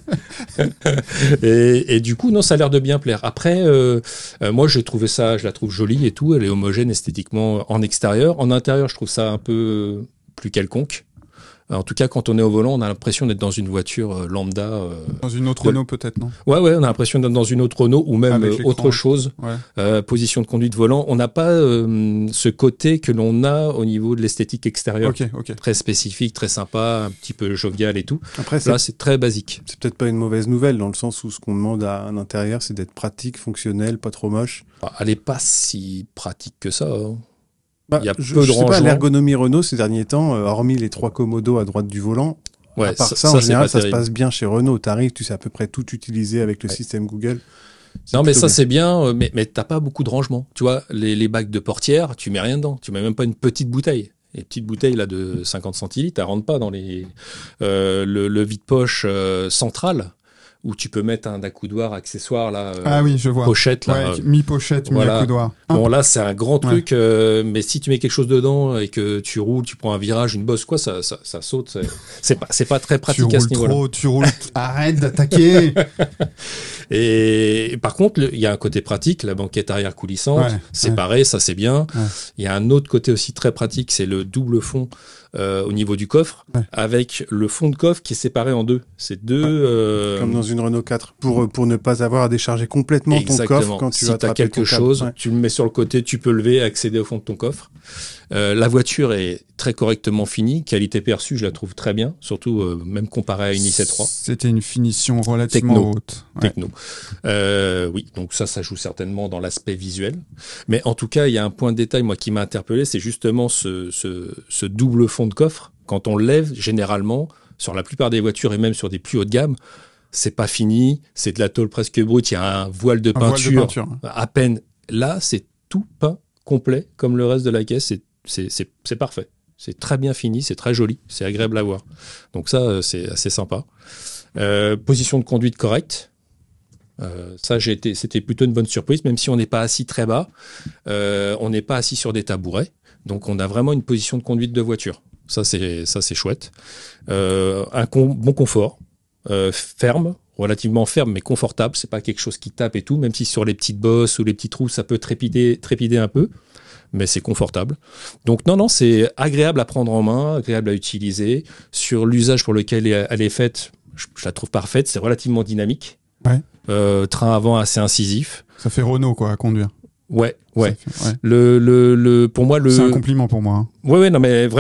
et du coup, non, ça a l'air de bien plaire. Après, moi, je la trouve jolie et tout. Elle est homogène esthétiquement en extérieur. En intérieur, je trouve ça un peu plus quelconque. En tout cas, quand on est au volant, on a l'impression d'être dans une voiture lambda. Dans une autre Renault, peut-être, non? Ouais, on a l'impression d'être dans une autre Renault ou même autre chose. Ouais. Position de conduite volant. On n'a pas ce côté que l'on a au niveau de l'esthétique extérieure. Ok. Très spécifique, très sympa, un petit peu jovial et tout. Après, là, c'est très basique. C'est peut-être pas une mauvaise nouvelle dans le sens où ce qu'on demande à un intérieur, c'est d'être pratique, fonctionnel, pas trop moche. Elle n'est pas si pratique que ça. Hein. Il y a peu de rangements. L'ergonomie Renault ces derniers temps, hormis les 3 commodos à droite du volant, à part ça en général, ça se passe bien chez Renault. T'arrives, tu sais à peu près tout utiliser avec le système Google. Non, mais ça, c'est bien, mais t'as pas beaucoup de rangements. Tu vois, les bacs de portière, tu mets rien dedans. Tu mets même pas une petite bouteille. Les petites bouteilles là, de 50 centilitres, elles rentrent pas dans le vide-poche central. Où tu peux mettre un accoudoir accessoire là, je vois. Pochette là, mi-pochette, mi-accoudoir. Bon là c'est un grand truc, mais si tu mets quelque chose dedans et que tu roules, tu prends un virage, une bosse quoi, ça saute. C'est pas très pratique à ce niveau-là. Tu roules. Arrête d'attaquer. Et par contre, il y a un côté pratique, la banquette arrière coulissante, séparée, ça c'est bien. Il y a un autre côté aussi très pratique, c'est le double fond. Au niveau du coffre, avec le fond de coffre qui est séparé en deux. C'est deux... Comme dans une Renault 4, pour ne pas avoir à décharger complètement ton coffre quand tu vas attraper quelque chose, tu le mets sur le côté, tu peux lever, accéder au fond de ton coffre. La voiture est très correctement finie, qualité perçue, je la trouve très bien, surtout même comparée à une IC3. C'était une finition relativement haute. Techno. Oui, donc ça joue certainement dans l'aspect visuel. Mais en tout cas, il y a un point de détail moi qui m'a interpellé, c'est justement ce double fond de coffre. Quand on le lève, généralement, sur la plupart des voitures et même sur des plus haut de gamme, c'est pas fini, c'est de la tôle presque brute, il y a un voile de peinture. À peine. Là, c'est tout peint complet, comme le reste de la caisse, c'est parfait. C'est très bien fini, c'est très joli, c'est agréable à voir. Donc ça, c'est assez sympa. Position de conduite correcte. C'était plutôt une bonne surprise, même si on n'est pas assis très bas, on n'est pas assis sur des tabourets, donc on a vraiment une position de conduite de voiture. Ça c'est chouette. Bon confort, ferme, relativement ferme mais confortable. C'est pas quelque chose qui tape et tout, même si sur les petites bosses ou les petits trous ça peut trépider un peu, mais c'est confortable. Donc non, c'est agréable à prendre en main, agréable à utiliser. Sur l'usage pour lequel elle est faite, je la trouve parfaite. C'est relativement dynamique. Train avant assez incisif. Ça fait Renault quoi à conduire. Ouais. Fait, pour moi c'est un compliment pour moi. Hein. Ouais, non mais vraiment, en tout cas Renault actuel, même dans la fermeté du châssis, on a un côté qui fait,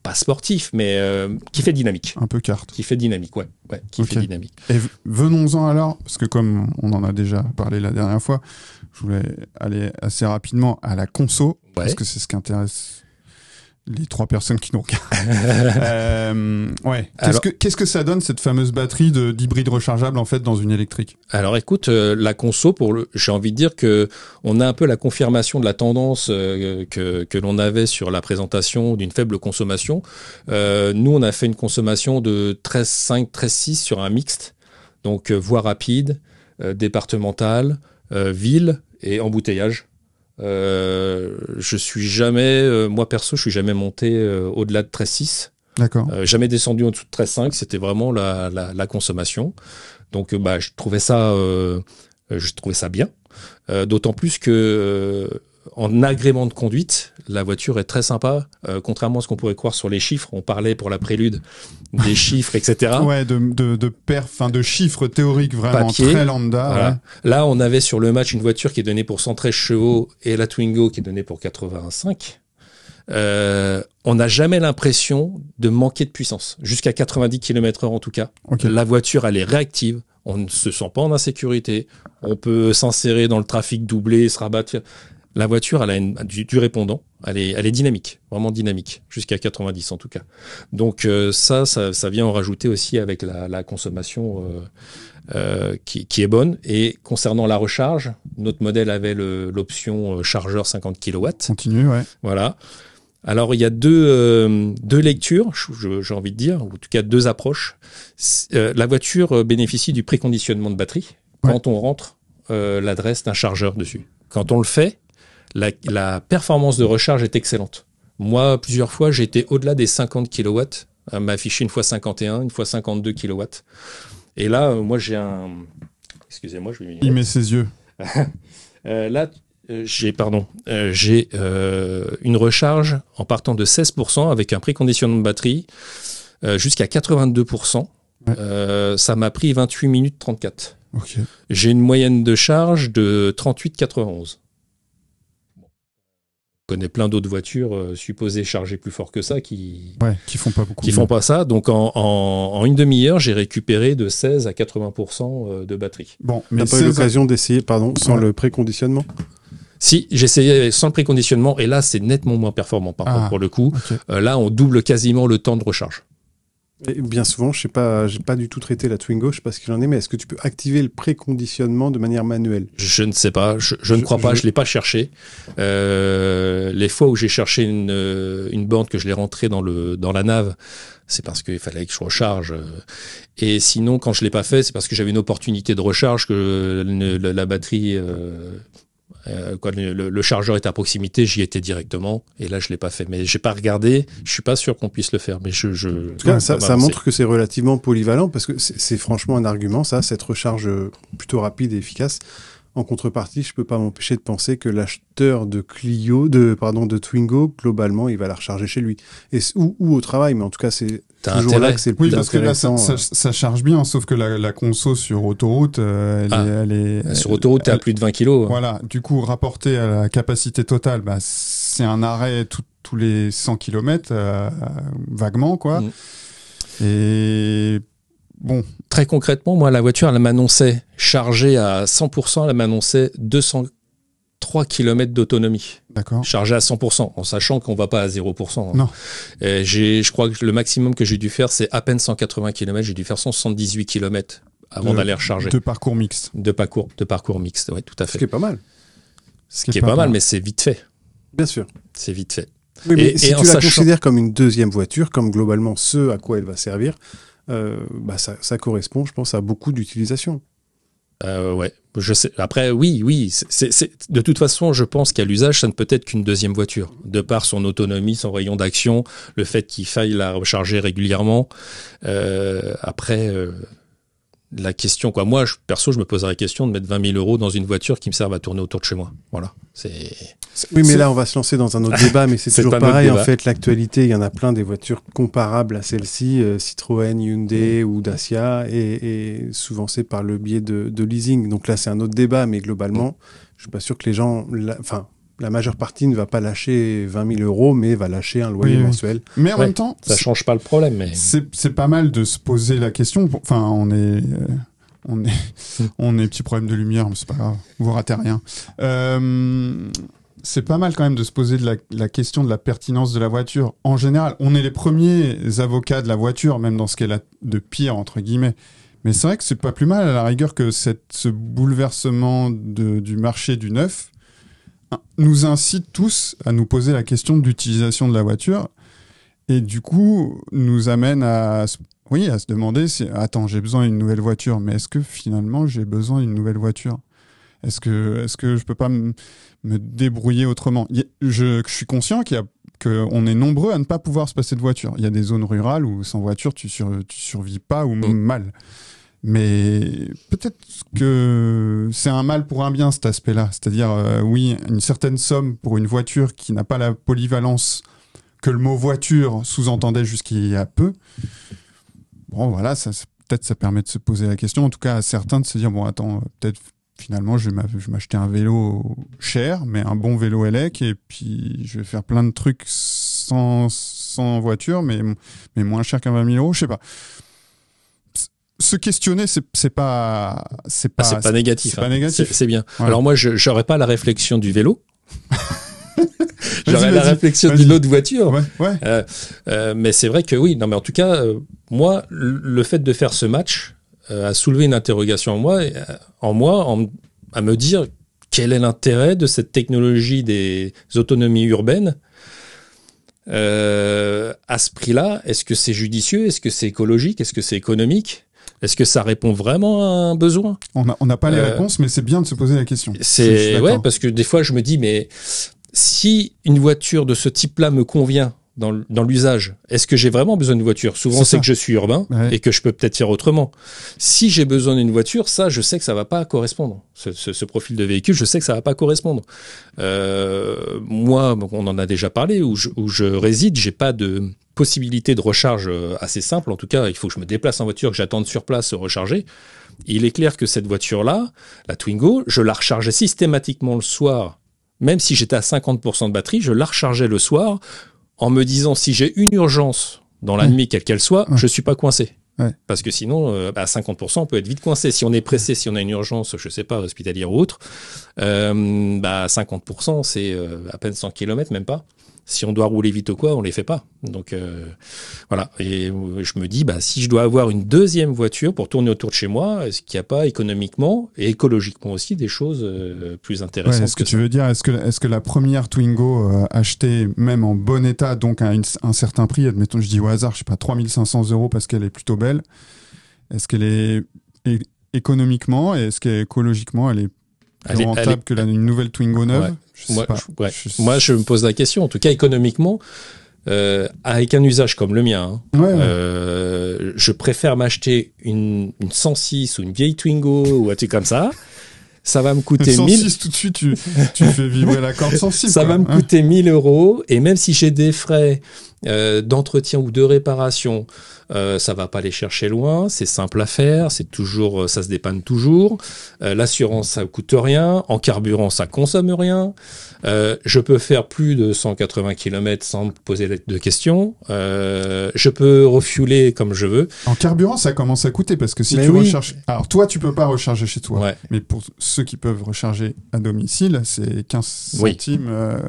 pas sportif, mais qui fait dynamique. Un peu carte. Qui fait dynamique, ouais, qui fait dynamique. Et venons-en alors, parce que comme on en a déjà parlé la dernière fois, je voulais aller assez rapidement à la conso, parce que c'est ce qui intéresse les 3 personnes qui nous regardent. Qu'est-ce que ça donne, cette fameuse batterie d'hybride rechargeable, en fait, dans une électrique? Alors écoute, la conso, j'ai envie de dire que on a un peu la confirmation de la tendance que l'on avait sur la présentation d'une faible consommation. Nous, on a fait une consommation de 13,5, 13,6 sur un mixte, donc voie rapide, départementale, ville et embouteillage. Je suis jamais, moi perso, je suis jamais monté au-delà de 13,6. D'accord. Jamais descendu en dessous de 13,5. C'était vraiment la consommation. Donc, je trouvais ça bien. D'autant plus que en agrément de conduite, la voiture est très sympa. Contrairement à ce qu'on pourrait croire sur les chiffres, on parlait pour la prélude des chiffres, etc. Ouais, de chiffres théoriques vraiment papier, très lambda. Voilà. Ouais. Là, on avait sur le match une voiture qui est donnée pour 113 chevaux et la Twingo qui est donnée pour 85. On n'a jamais l'impression de manquer de puissance. Jusqu'à 90 km/h en tout cas. Okay. La voiture, elle est réactive. On ne se sent pas en insécurité. On peut s'insérer dans le trafic doublé, se rabattre. La voiture, elle a du répondant. Elle est dynamique, vraiment dynamique, jusqu'à 90 en tout cas. Donc ça vient en rajouter aussi avec la consommation qui est bonne. Et concernant la recharge, notre modèle avait l'option chargeur 50 kW. Continue, ouais. Voilà. Alors il y a deux lectures, j'ai envie de dire, ou en tout cas 2 approches. La voiture bénéficie du préconditionnement de batterie quand on rentre l'adresse d'un chargeur dessus. Quand on le fait, la performance de recharge est excellente. Moi, plusieurs fois, j'ai été au-delà des 50 kW. Elle m'a affiché une fois 51, une fois 52 kW. Et là, moi, j'ai un... Excusez-moi, je vais... Il met ses yeux. Là, j'ai une recharge en partant de 16% avec un préconditionnement de batterie jusqu'à 82%. Ouais. Ça m'a pris 28 minutes 34. Okay. J'ai une moyenne de charge de 38,91. On connaît plein d'autres voitures supposées charger plus fort que ça qui font pas beaucoup. Qui font pas ça. Donc en une demi-heure, j'ai récupéré de 16 à 80% de batterie. Bon, mais t'as pas eu l'occasion d'essayer, sans le préconditionnement? Si, j'ai essayé sans le préconditionnement et là, c'est nettement moins performant par contre pour le coup. Okay. Là, on double quasiment le temps de recharge. Et bien souvent, j'ai pas du tout traité la Twingo, je sais pas ce qu'il en est, mais est-ce que tu peux activer le préconditionnement de manière manuelle? Je ne sais pas, je ne crois pas, je l'ai pas cherché. Les fois où j'ai cherché une borne que je l'ai rentrée dans la nave, c'est parce qu'il fallait que je recharge. Et sinon, quand je l'ai pas fait, c'est parce que j'avais une opportunité de recharge que la batterie. Quand le chargeur est à proximité, j'y étais directement et là je l'ai pas fait, mais j'ai pas regardé, je suis pas sûr qu'on puisse le faire, mais en tout cas, ça montre que c'est relativement polyvalent parce que c'est franchement un argument, ça, cette recharge plutôt rapide et efficace. En contrepartie, je peux pas m'empêcher de penser que l'acheteur de de Twingo, globalement, il va la recharger chez lui ou au travail, mais en tout cas, c'est toujours là que c'est le plus intéressant. Parce que là, ça charge bien, sauf que la conso sur autoroute, elle est... Sur autoroute, t'es à plus de 20 kilos. Voilà, du coup, rapporté à la capacité totale, c'est un arrêt tous les 100 km, vaguement, quoi. Et... Bon. Très concrètement, moi, la voiture, elle m'annonçait chargée à 100%, elle m'annonçait 203 km d'autonomie. D'accord. Chargée à 100%, en sachant qu'on va pas à 0%. Non. Je crois que le maximum que j'ai dû faire, c'est à peine 180 km. J'ai dû faire 178 km avant d'aller recharger. De parcours mixte. De parcours mixte, oui, tout à fait. Ce qui est pas mal. Ce qui est pas mal, mais c'est vite fait. Bien sûr. C'est vite fait. Oui, mais si tu la considères comme une deuxième voiture, comme globalement ce à quoi elle va servir, ça correspond, je pense, à beaucoup d'utilisation. Ouais, je sais. Après, oui. De toute façon, je pense qu'à l'usage, ça ne peut être qu'une deuxième voiture. De par son autonomie, son rayon d'action, le fait qu'il faille la recharger régulièrement. Après, la question, quoi. Moi, perso, je me poserais la question de mettre 20 000 € dans une voiture qui me serve à tourner autour de chez moi. Voilà. Oui, mais là, on va se lancer dans un autre débat, mais c'est toujours pareil. En fait, l'actualité, il y en a plein des voitures comparables à celle-ci, Citroën, Hyundai ou Dacia, et souvent c'est par le biais de leasing. Donc là, c'est un autre débat, mais globalement, je suis pas sûr que les gens, la majeure partie ne va pas lâcher 20 000 euros, mais va lâcher un loyer mensuel. Mais en même temps, ça change pas le problème. Mais c'est pas mal de se poser la question. Enfin, on est petit problème de lumière, mais c'est pas grave. Vous ratez rien. C'est pas mal quand même de se poser la question de la pertinence de la voiture. En général, on est les premiers avocats de la voiture, même dans ce qu'elle a de pire, entre guillemets. Mais c'est vrai que c'est pas plus mal, à la rigueur, que ce bouleversement du marché du neuf nous incite tous à nous poser la question de l'utilisation de la voiture. Et du coup, nous amène à se demander attends, j'ai besoin d'une nouvelle voiture, mais est-ce que finalement j'ai besoin d'une nouvelle voiture ? Est-ce que je peux pas me débrouiller autrement ? Je suis conscient qu'on est nombreux à ne pas pouvoir se passer de voiture. Il y a des zones rurales où sans voiture, tu survis pas ou mal. Mais peut-être que c'est un mal pour un bien, cet aspect-là. C'est-à-dire, oui, une certaine somme pour une voiture qui n'a pas la polyvalence que le mot voiture sous-entendait jusqu'il y a peu. Bon, voilà, peut-être ça permet de se poser la question, en tout cas à certains, de se dire, bon, attends, peut-être finalement, je vais m'acheter un vélo cher, mais un bon vélo élec, et puis je vais faire plein de trucs sans voiture, mais moins cher qu'un 20 000 euros, je sais pas. Se questionner, c'est pas négatif. C'est pas négatif. C'est bien. Ouais. Alors moi, j'aurais pas la réflexion du vélo. J'aurais la réflexion d'une autre voiture. Ouais. Mais c'est vrai que oui. Non, mais en tout cas, moi, le fait de faire ce match a soulevé une interrogation en moi, à me dire quel est l'intérêt de cette technologie des autonomies urbaines à ce prix-là. Est-ce que c'est judicieux ? Est-ce que c'est écologique ? Est-ce que c'est économique ? Est-ce que ça répond vraiment à un besoin ? On n'a pas les réponses, mais c'est bien de se poser la question. Parce que des fois je me dis, mais si une voiture de ce type-là me convient dans l'usage, est-ce que j'ai vraiment besoin d'une voiture ? Souvent c'est que je suis urbain et que je peux peut-être faire autrement. Si j'ai besoin d'une voiture, ça je sais que ça va pas correspondre. Ce profil de véhicule, je sais que ça va pas correspondre. Moi, on en a déjà parlé, où je réside, j'ai pas de possibilité de recharge assez simple. En tout cas, il faut que je me déplace en voiture, que j'attende sur place recharger. Il est clair que cette voiture-là, la Twingo, je la rechargeais systématiquement le soir. Même si j'étais à 50% de batterie, je la rechargeais le soir en me disant, si j'ai une urgence dans la nuit, quelle qu'elle soit, je suis pas coincé. Ouais. Parce que sinon, à 50%, on peut être vite coincé. Si on est pressé, si on a une urgence, je sais pas, hospitalière ou autre, 50%, c'est à peine 100 km, même pas. Si on doit rouler vite ou quoi, on les fait pas. Donc voilà. Et je me dis, si je dois avoir une deuxième voiture pour tourner autour de chez moi, est-ce qu'il n'y a pas économiquement et écologiquement aussi des choses plus intéressantes est-ce que tu veux dire, est-ce que la première Twingo achetée même en bon état, donc à un certain prix, admettons, je dis au hasard, je sais pas, 3 500 € parce qu'elle est plutôt belle, est-ce qu'elle est économiquement et est-ce qu'écologiquement elle est plus rentable que une nouvelle Twingo neuve? Moi, je me pose la question. En tout cas, économiquement, avec un usage comme le mien, je préfère m'acheter une 106 ou une vieille Twingo ou un truc comme ça. Ça va me coûter 106 tout de suite, tu fais vibrer la corde sensible. Ça va me coûter 1 000 €. Et même si j'ai des frais d'entretien ou de réparation, ça va pas les chercher loin. C'est simple à faire. C'est toujours, ça se dépanne toujours. L'assurance, ça coûte rien. En carburant, ça consomme rien. Je peux faire plus de 180 km sans me poser de questions. Je peux refueler comme je veux. En carburant, ça commence à coûter parce que si tu recharges... Alors toi, tu peux pas recharger chez toi. Mais pour ceux qui peuvent recharger à domicile, c'est 15 centimes,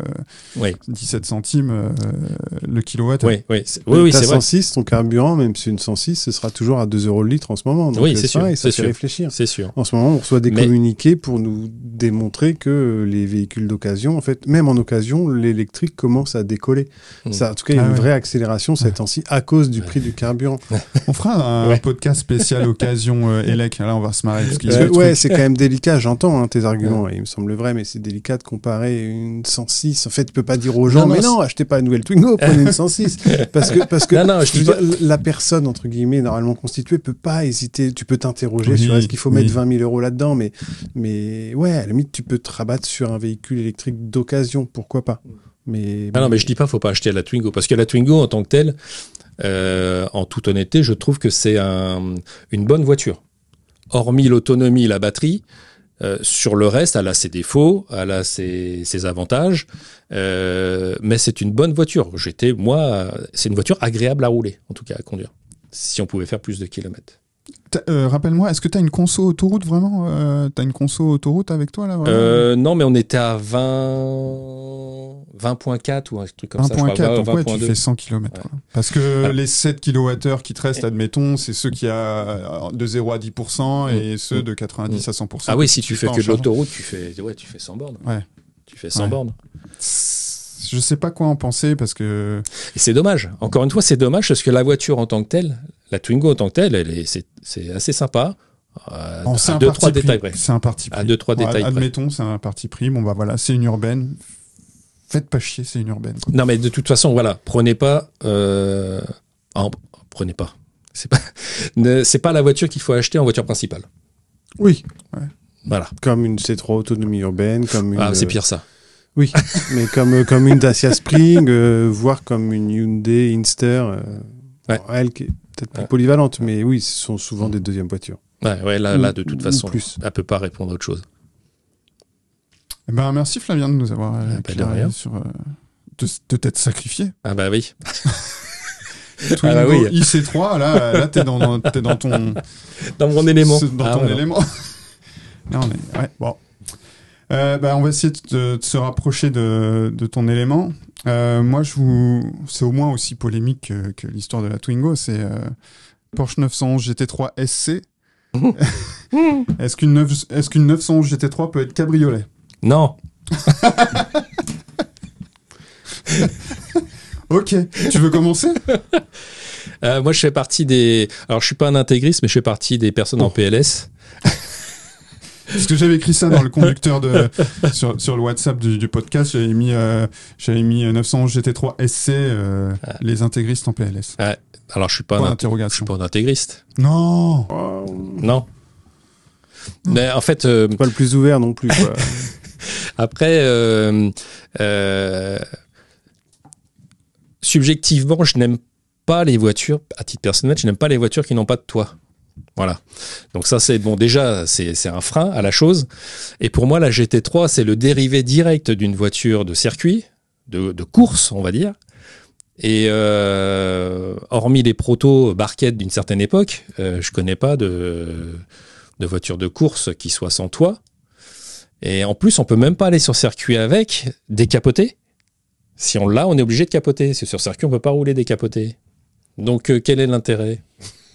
17 centimes le kilowattheure. Oui, c'est vrai. 106, ton carburant, même si une 106, ce sera toujours à 2 € le litre en ce moment. Donc c'est sûr. pareil, ça fait réfléchir. C'est sûr. En ce moment, on reçoit des communiqués pour nous démontrer que les véhicules d'occasion, en fait, même en occasion, l'électrique commence à décoller. Ça, en tout cas, il y a une vraie accélération ces temps-ci à cause du prix du carburant. On fera un podcast spécial occasion élec. Là, on va se marrer. C'est quand même délicat. J'entends tes arguments. Il me semble vrai, mais c'est délicat de comparer une 106. En fait, tu peux pas dire aux gens, non, achetez pas une nouvelle Twingo, prenez une 106. Parce que la personne, entre guillemets, normalement constituée, peut pas hésiter. Tu peux t'interroger sur est-ce qu'il faut mettre 20 000 € là-dedans, mais ouais, à la limite, tu peux te rabattre sur un véhicule électrique d'occasion, pourquoi pas. Mais je dis pas, faut pas acheter la Twingo, parce que la Twingo, en tant que telle, en toute honnêteté, je trouve que c'est une bonne voiture. Hormis l'autonomie, la batterie, Sur le reste, elle a ses défauts, elle a ses avantages, mais c'est une bonne voiture. C'est une voiture agréable à rouler, en tout cas à conduire, si on pouvait faire plus de kilomètres. Rappelle-moi, est-ce que tu as une conso autoroute vraiment t'as une conso autoroute avec toi là vraiment Non, mais on était à 20.4 ou un truc comme ça. 1.4, donc ouais, tu 20.2. fais 100 km. Ouais. Parce que les 7 kWh qui te restent, admettons, c'est ceux qui a de 0 à 10% et ceux de 90 à 100%. Ah oui, si tu fais pas que en de l'autoroute, tu fais 100 bornes. Ouais. Tu fais 100 bornes. Je sais pas quoi en penser parce que... Et c'est dommage. Encore une fois, c'est dommage parce que la voiture en tant que telle, la Twingo en tant que telle, c'est assez sympa. Bon, à 2-3 détails près. C'est un parti pris. À 2-3 détails près. Admettons, c'est un parti pris. Bon, bah voilà, c'est une urbaine. Faites pas chier, c'est une urbaine. Quoi. Non, mais de toute façon, voilà, prenez pas. Prenez pas. C'est pas la voiture qu'il faut acheter en voiture principale. Oui. Ouais. Voilà. Comme une C3 autonomie urbaine, comme une. Ah, c'est pire ça. Oui, mais comme une Dacia Spring, voire comme une Hyundai Inster. Ouais. Bon, elle qui est peut-être plus polyvalente, mais oui, ce sont souvent des deuxièmes voitures. Ouais, là, de toute façon, plus. elle peut pas répondre à autre chose. Eh ben, merci Flavien de nous avoir de rien. sur de t'être sacrifié. Ah bah oui. Twingo Ah bah oui. IC3, là t'es dans ton Dans mon élément. Dans ton élément. Là, ouais, bon. On va essayer de se rapprocher de ton élément. Moi, c'est au moins aussi polémique que l'histoire de la Twingo. C'est Porsche 911 GT3 SC. Est-ce qu'une 911 GT3 peut être cabriolet? Non. Ok, tu veux commencer? Moi, je fais partie des... Alors, je suis pas un intégriste, mais je fais partie des personnes en PLS. Parce que j'avais écrit ça dans le conducteur sur le WhatsApp du podcast, j'avais mis 911 GT3 SC, les intégristes en PLS. Alors, je suis pas un intégriste. Non. Non. Mais en fait, pas le plus ouvert non plus. Quoi. Après, subjectivement, je n'aime pas les voitures, à titre personnel, je n'aime pas les voitures qui n'ont pas de toit. Voilà. Donc ça, c'est bon. Déjà, c'est un frein à la chose. Et pour moi, la GT3, c'est le dérivé direct d'une voiture de circuit, de course, on va dire. Et hormis les protos barquettes d'une certaine époque, je connais pas de voiture de course qui soit sans toit. Et en plus, on peut même pas aller sur circuit avec décapoter. Si on l'a, on est obligé de capoter. Parce que sur circuit, on peut pas rouler décapoté. Donc, quel est l'intérêt?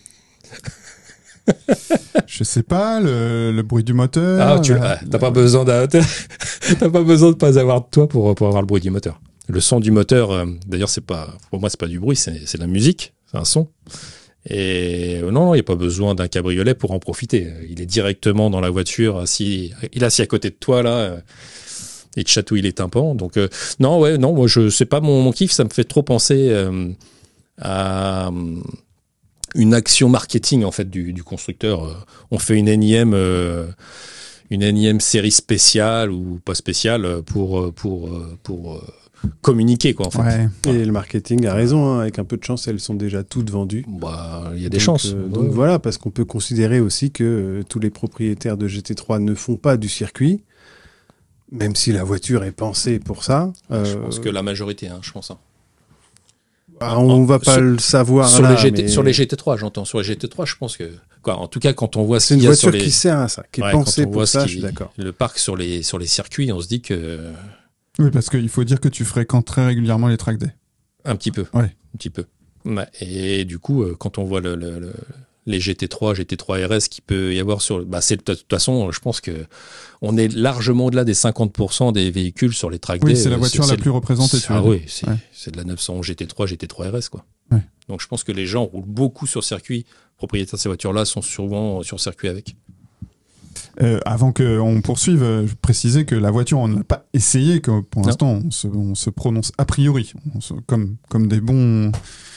Je sais pas, le bruit du moteur. T'as pas besoin t'as pas besoin de pas avoir de toit pour avoir le bruit du moteur. Le son du moteur, d'ailleurs, pour moi, c'est pas du bruit, c'est de la musique, c'est un son. Et non, il n'y a pas besoin d'un cabriolet pour en profiter. Il est directement dans la voiture, il est assis à côté de toi, là, il te chatouille les tympans. Donc, non, moi, c'est pas mon kiff, ça me fait trop penser à une action marketing, en fait, du constructeur. On fait une énième série spéciale ou pas spéciale pour communiquer, quoi, en fait. Ouais. Et le marketing a raison, hein, avec un peu de chance, elles sont déjà toutes vendues. Bah, il y a des chances. Donc voilà, parce qu'on peut considérer aussi que tous les propriétaires de GT3 ne font pas du circuit, même si la voiture est pensée pour ça. Je pense que la majorité, je pense. On va pas le savoir sur là, sur les GT3, j'entends. Sur les GT3, je pense que... En tout cas, quand on voit c'est une voiture qui sert à ça, qui est pensée pour ça, je suis d'accord. Le parc sur les circuits, on se dit que... Oui, parce qu'il faut dire que tu fréquentes très régulièrement les track days. Un petit peu. Ouais. Un petit peu. Ouais. Et du coup, quand on voit les GT3, GT3 RS qu'il peut y avoir sur... de toute façon, je pense que on est largement au-delà des 50% des véhicules sur les track days. Oui, c'est la voiture la plus représentée. Oui, c'est de la 911 GT3, GT3 RS, quoi. Ouais. Donc je pense que les gens roulent beaucoup sur circuit. Les propriétaires de ces voitures-là sont souvent sur circuit avec. Avant qu'on poursuive, je précisais que la voiture, on ne l'a pas essayé, que pour l'instant, on se prononce a priori, comme des bons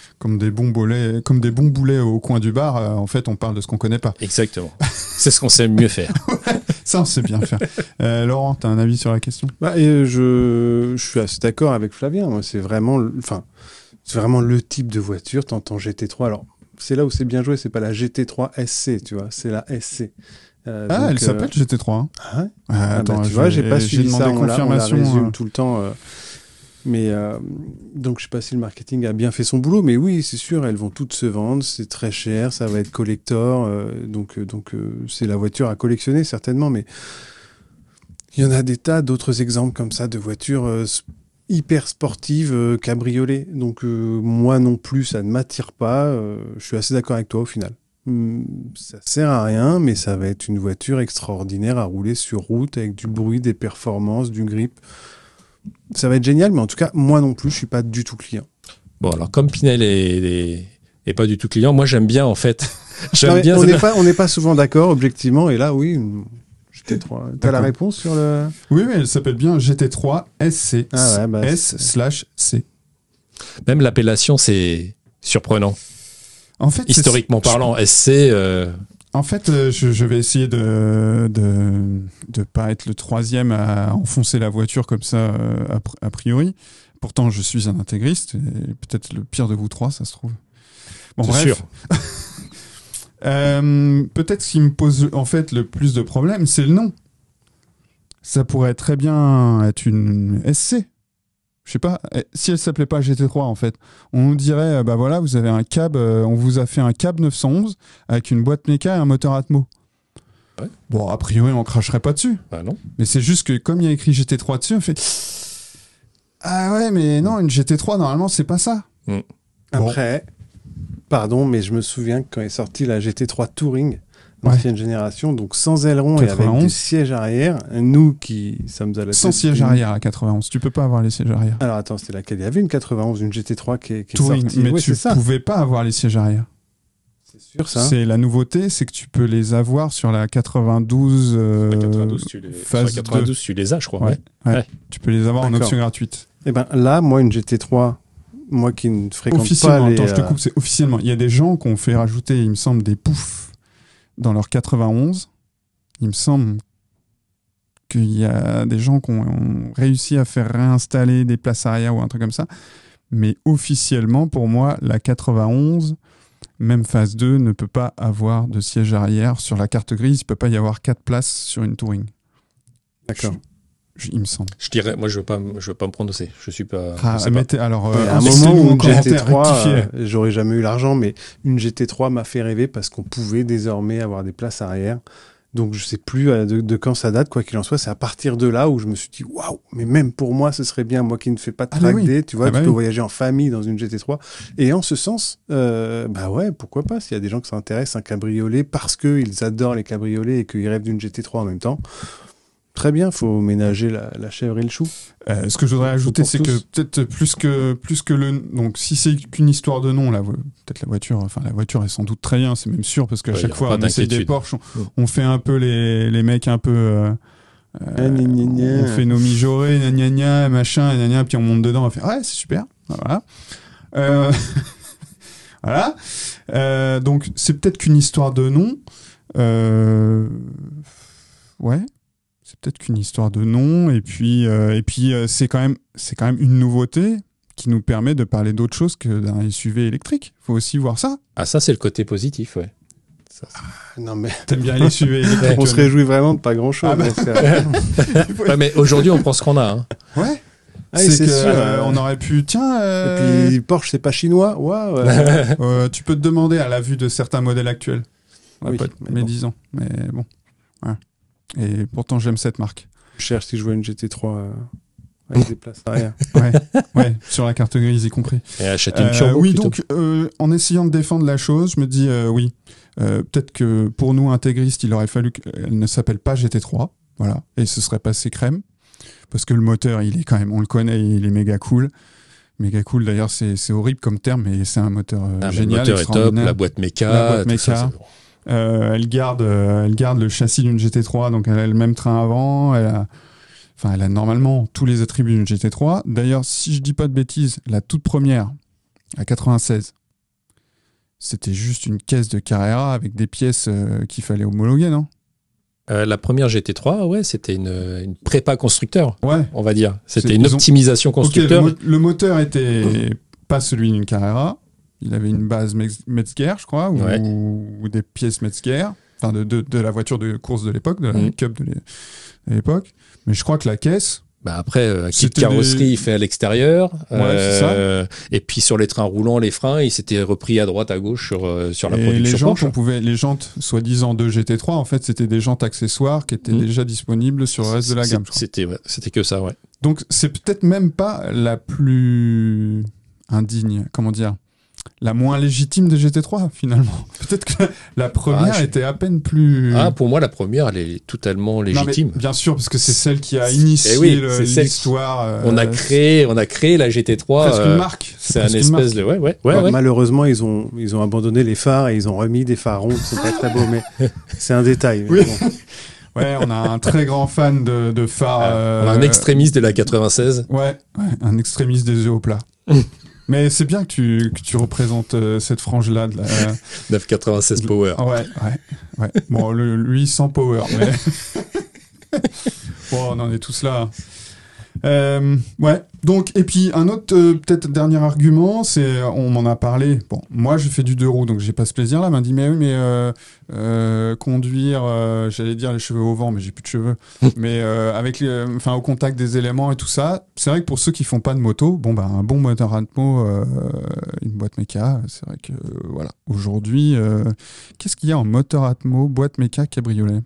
boulets au coin du bar. En fait, on parle de ce qu'on connaît pas. Exactement. C'est ce qu'on sait mieux faire. Ça, on sait bien faire. Laurent, tu as un avis sur la question? Je suis assez d'accord avec Flavien. Moi, c'est vraiment le type de voiture. T'entends GT3. Alors, c'est là où c'est bien joué. C'est pas la GT3 SC, tu vois. C'est la SC. Elle s'appelle GT3. Hein. Ah ouais attends, tu vois, j'ai pas j'ai suivi demandé ça, on la confirmation. résume tout le temps. Mais donc, je sais pas si le marketing a bien fait son boulot, mais oui, c'est sûr, elles vont toutes se vendre, c'est très cher, ça va être collector, donc c'est la voiture à collectionner certainement, mais il y en a des tas d'autres exemples comme ça de voitures hyper sportives, cabriolets. Donc moi non plus, ça ne m'attire pas. Je suis assez d'accord avec toi au final. Ça sert à rien, mais ça va être une voiture extraordinaire à rouler sur route avec du bruit, des performances, du grip. Ça va être génial, mais en tout cas, moi non plus, je suis pas du tout client. Bon, alors comme Pinel est pas du tout client, moi j'aime bien en fait. On n'est pas souvent d'accord, objectivement, et là, oui, GT3. T'as la réponse sur le... Oui, elle s'appelle bien GT3 SC. Ah ouais, S/C. Même l'appellation, c'est surprenant. En fait, historiquement parlant, SC... En fait, je vais essayer de pas être le troisième à enfoncer la voiture comme ça, a priori. Pourtant, je suis un intégriste, et peut-être le pire de vous trois, ça se trouve. Bon, c'est bref. sûr. Peut-être ce qui me pose en fait le plus de problèmes, c'est le nom. Ça pourrait très bien être une SC. Je sais pas, si elle s'appelait pas GT3 en fait, on nous dirait bah voilà, vous avez un cab, on vous a fait un cab 911 avec une boîte méca et un moteur Atmo. Ouais. Bon, a priori, on cracherait pas dessus. Bah non. Mais c'est juste que comme il y a écrit GT3 dessus, on fait ah ouais, mais non, une GT3 normalement, c'est pas ça. Après, pardon, mais je me souviens que quand est sortie la GT3 Touring, l'ancienne génération, donc sans aileron 91. Et avec des sièges arrière, nous qui sommes à la sans siège arrière à 91, tu peux pas avoir les sièges arrière. Alors attends, c'était laquelle ? Il y avait une 91, une GT3 qui est Touring, sortie. mais tu pouvais pas avoir les sièges arrière. C'est sûr ça. C'est la nouveauté, c'est que tu peux les avoir sur la 92 phase 92, tu les as, je crois. Ouais. Tu peux les avoir en option gratuite. Et ben là, moi, une GT3, moi qui ne fréquente officiellement, pas attends, je te coupe, c'est officiellement. Il y a des gens qui ont fait rajouter, il me semble, des poufs dans leur 91. Il me semble qu'il y a des gens qui ont réussi à faire réinstaller des places arrière ou un truc comme ça. Mais officiellement, pour moi, la 91, même phase 2, ne peut pas avoir de siège arrière. Sur la carte grise, il ne peut pas y avoir 4 places sur une Touring. D'accord. Il me semble. Je dirais, moi, je veux pas me prononcer. Je suis pas. Alors, à un moment où une GT3, j'aurais jamais eu l'argent, mais une GT3 m'a fait rêver parce qu'on pouvait désormais avoir des places arrière. Donc, je sais plus de quand ça date, quoi qu'il en soit. C'est à partir de là où je me suis dit, waouh, mais même pour moi, ce serait bien. Moi qui ne fais pas de track day, tu vois, tu peux voyager en famille dans une GT3. Et en ce sens, bah ouais, pourquoi pas, s'il y a des gens qui s'intéressent à un cabriolet parce qu'ils adorent les cabriolets et qu'ils rêvent d'une GT3 en même temps. Très bien, faut ménager la chèvre et le chou. Ce que je voudrais ajouter, c'est que peut-être plus que le... Donc, si c'est qu'une histoire de nom, là, peut-être la voiture est sans doute très bien, c'est même sûr, parce qu'à chaque fois, on essaye des Porsche, on fait un peu les mecs un peu... on fait nos mijaurés, machin, puis on monte dedans, on fait ouais, c'est super, voilà. Voilà. Donc, c'est peut-être qu'une histoire de nom. Ouais. C'est peut-être qu'une histoire de nom, et puis c'est quand même une nouveauté qui nous permet de parler d'autre chose que d'un SUV électrique. Faut aussi voir ça. Ah, ça c'est le côté positif, ouais. Ça, non mais t'aimes bien les SUV électriques. On se réjouit vraiment de pas grand-chose. Ouais, mais aujourd'hui on pense qu'on a. Hein. Ouais. C'est que sûr, on aurait pu Et puis Porsche c'est pas chinois. Ouais. Tu peux te demander à la vue de certains modèles actuels. Oui, pas médisant, mais bon. Ouais. Et pourtant, j'aime cette marque. Je cherche si je vois une GT3 avec des places arrière. Ouais, sur la carte grise y compris. Et achète une turbo. Oui, donc en essayant de défendre la chose, je me dis oui. Peut-être que pour nous intégristes, il aurait fallu qu'elle ne s'appelle pas GT3, voilà, et ce serait passé crème, parce que le moteur, il est quand même, on le connaît, il est méga cool. Méga cool, d'ailleurs, c'est horrible comme terme, mais c'est un moteur génial. Le moteur est top, la boîte méca. Elle garde le châssis d'une GT3, donc elle a le même train avant. Elle a normalement tous les attributs d'une GT3. D'ailleurs, si je dis pas de bêtises, la toute première, à 96, c'était juste une caisse de Carrera avec des pièces qu'il fallait homologuer, non ? La première GT3, ouais, c'était une prépa constructeur, on va dire. C'était une optimisation constructeur. Okay, le moteur était pas celui d'une Carrera. Il avait une base Metzger, je crois, ou des pièces Metzger. enfin de la voiture de course de l'époque, de la Cup de l'époque. Mais je crois que la caisse. Bah après, kit carrosserie fait à l'extérieur. C'est ça. Et puis sur les trains roulants, les freins, ils s'étaient repris à droite, à gauche sur la production. Et les jantes, Porsche. les jantes soi-disant de GT3, en fait, c'était des jantes accessoires qui étaient déjà disponibles sur le reste de la gamme. C'était que ça, ouais. Donc c'est peut-être même pas la plus indigne, comment dire, la moins légitime des GT3 finalement. Peut-être que la première était à peine plus. Pour moi la première elle est totalement légitime. Non, bien sûr parce que c'est celle qui a initié l'histoire. On a créé la GT3. Presque une marque. C'est un espèce de ouais. Malheureusement ils ont abandonné les phares et ils ont remis des phares ronds. C'est pas très beau mais c'est un détail. Oui. Ouais, on a un très grand fan de phares. On a un extrémiste de la 96. Ouais, un extrémiste des yeux au plat. Mais c'est bien que tu représentes cette frange-là de la 996 Power. Ouais. Bon, lui sans Power, mais bon, on en est tous là. Ouais. Donc, et puis un autre peut-être dernier argument, c'est on m'en a parlé. Bon, moi je fais du 2 roues, donc j'ai pas ce plaisir-là. M'a dit mais oui, mais conduire, j'allais dire les cheveux au vent, mais j'ai plus de cheveux. Mais avec au contact des éléments et tout ça, c'est vrai que pour ceux qui font pas de moto, un bon moteur Atmo, une boîte méca, c'est vrai que voilà. Aujourd'hui, qu'est-ce qu'il y a en moteur Atmo, boîte méca, cabriolet?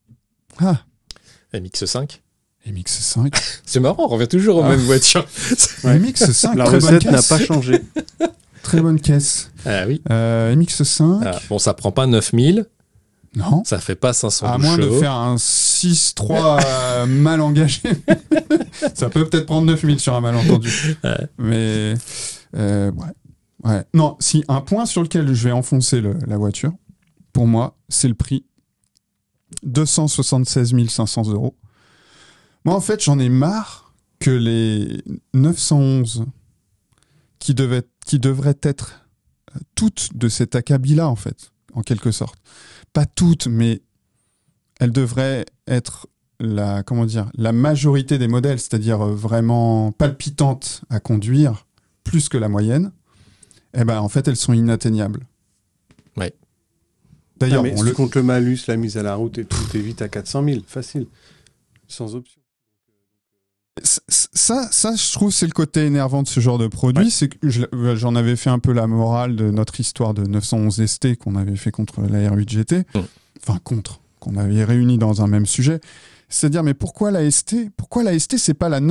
MX5. MX5. C'est marrant, on revient toujours aux mêmes voitures. MX5, la recette n'a pas changé. Très bonne caisse. Ah oui. MX5. Bon, ça prend pas 9000. Non. Ça fait pas 500 à moins de faire un 6.3 mal engagé. Ça peut peut-être prendre 9000 sur un malentendu. Mais ouais. Non, si un point sur lequel je vais enfoncer la voiture, pour moi, c'est le prix. 276 500 €. Moi, en fait, j'en ai marre que les 911 qui devraient être toutes de cet acabit-là, en fait, en quelque sorte. Pas toutes, mais elles devraient être la majorité des modèles, c'est-à-dire vraiment palpitantes à conduire, plus que la moyenne. En fait, elles sont inatteignables. Ouais. D'ailleurs, si tu comptes le malus, la mise à la route et tout, t'es vite à 400 000, facile, sans option. Ça, je trouve, c'est le côté énervant de ce genre de produit. Ouais. C'est que j'en avais fait un peu la morale de notre histoire de 911 ST qu'on avait fait contre la R8 GT. Qu'on avait réuni dans un même sujet. C'est-à-dire, mais pourquoi la ST ? Pourquoi la ST, c'est pas la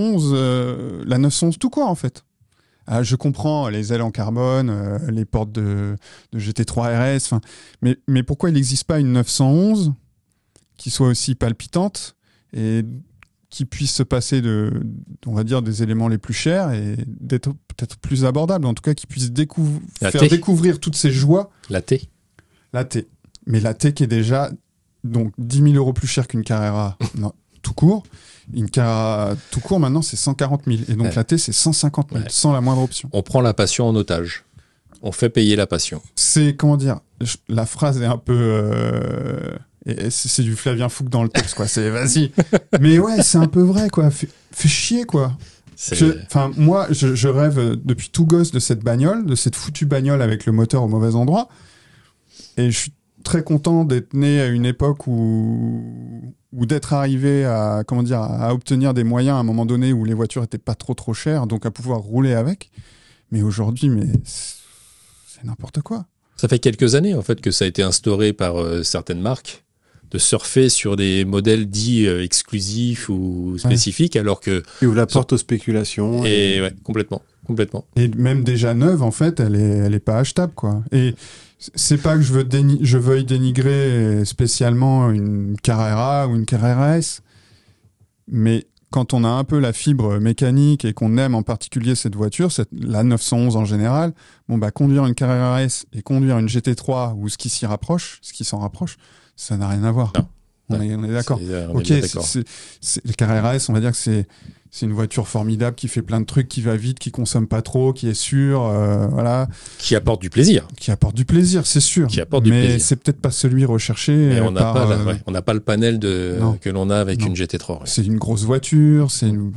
911 tout court, en fait ? Je comprends les ailes en carbone, les portes de GT3 RS, mais pourquoi il n'existe pas une 911 qui soit aussi palpitante et qui puisse se passer on va dire, des éléments les plus chers et d'être peut-être plus abordable, en tout cas qui puisse faire découvrir toutes ces joies. La T. Mais la T qui est déjà donc 10 000 € plus cher qu'une Carrera tout court. Une Carrera tout court, maintenant, c'est 140 000. Et donc la T, c'est 150 000, sans la moindre option. On prend la passion en otage. On fait payer la passion. C'est, comment dire, la phrase est un peu... c'est du Flavien Fouque dans le texte, quoi. C'est vas-y. Mais ouais, c'est un peu vrai, quoi. Fais chier, quoi. Moi, je rêve depuis tout gosse de cette bagnole, de cette foutue bagnole avec le moteur au mauvais endroit. Et je suis très content d'être né à une époque où d'être arrivé à obtenir des moyens à un moment donné où les voitures étaient pas trop chères, donc à pouvoir rouler avec. Mais aujourd'hui, c'est n'importe quoi. Ça fait quelques années, en fait, que ça a été instauré par certaines marques de surfer sur des modèles dits exclusifs ou spécifiques, alors que... Et où la porte aux spéculations. Et ouais, complètement. Et même déjà neuve, en fait, elle est pas achetable, quoi. Et c'est pas que je veuille dénigrer spécialement une Carrera ou une Carrera S, mais quand on a un peu la fibre mécanique et qu'on aime en particulier cette voiture, la 911 en général, conduire une Carrera S et conduire une GT3 ou ce qui s'en rapproche, ça n'a rien à voir. On est d'accord. Ok, le Carrera S, on va dire que c'est une voiture formidable qui fait plein de trucs, qui va vite, qui consomme pas trop, qui est sûre, voilà. Qui apporte du plaisir. C'est sûr. Mais c'est peut-être pas celui recherché. Mais on n'a pas le panel que l'on a avec une GT3. Ouais. C'est une grosse voiture, c'est une...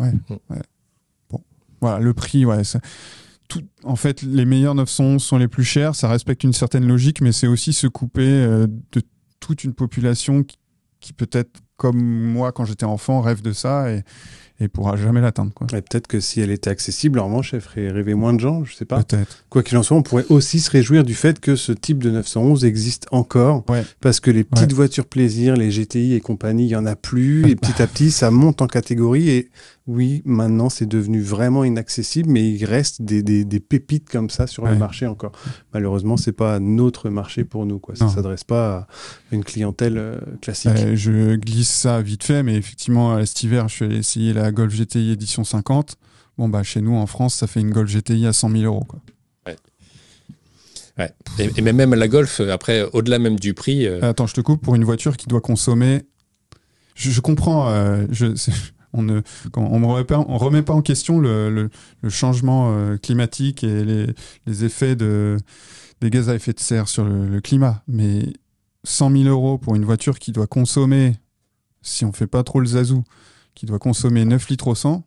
Bon, voilà, le prix, en fait, les meilleurs 911 sont les plus chers, ça respecte une certaine logique, mais c'est aussi se couper toute une population qui peut-être, comme moi quand j'étais enfant, rêve de ça et pourra jamais l'atteindre, quoi. Et peut-être que si elle était accessible, en revanche, elle ferait rêver moins de gens, je sais pas. Peut-être. Quoi qu'il en soit, on pourrait aussi se réjouir du fait que ce type de 911 existe encore, parce que les petites voitures plaisir, les GTI et compagnie, il y en a plus, et petit à petit, ça monte en catégorie, et oui, maintenant, c'est devenu vraiment inaccessible, mais il reste des pépites comme ça sur le marché encore. Malheureusement, c'est pas notre marché pour nous, quoi. Ça s'adresse pas à une clientèle classique. Je glisse ça vite fait, mais effectivement, cet hiver, je suis allé essayer la Golf GTI édition 50. Bon, bah, chez nous, en France, ça fait une Golf GTI à 100 000 euros, quoi. Ouais. Et même la Golf, après, au-delà même du prix... Attends, je te coupe, pour une voiture qui doit consommer... Je comprends... on remet pas en question le changement climatique et les effets des gaz à effet de serre sur le climat. Mais 100 000 euros pour une voiture qui doit consommer, si on fait pas trop le zazou, qui doit consommer 9 litres au 100,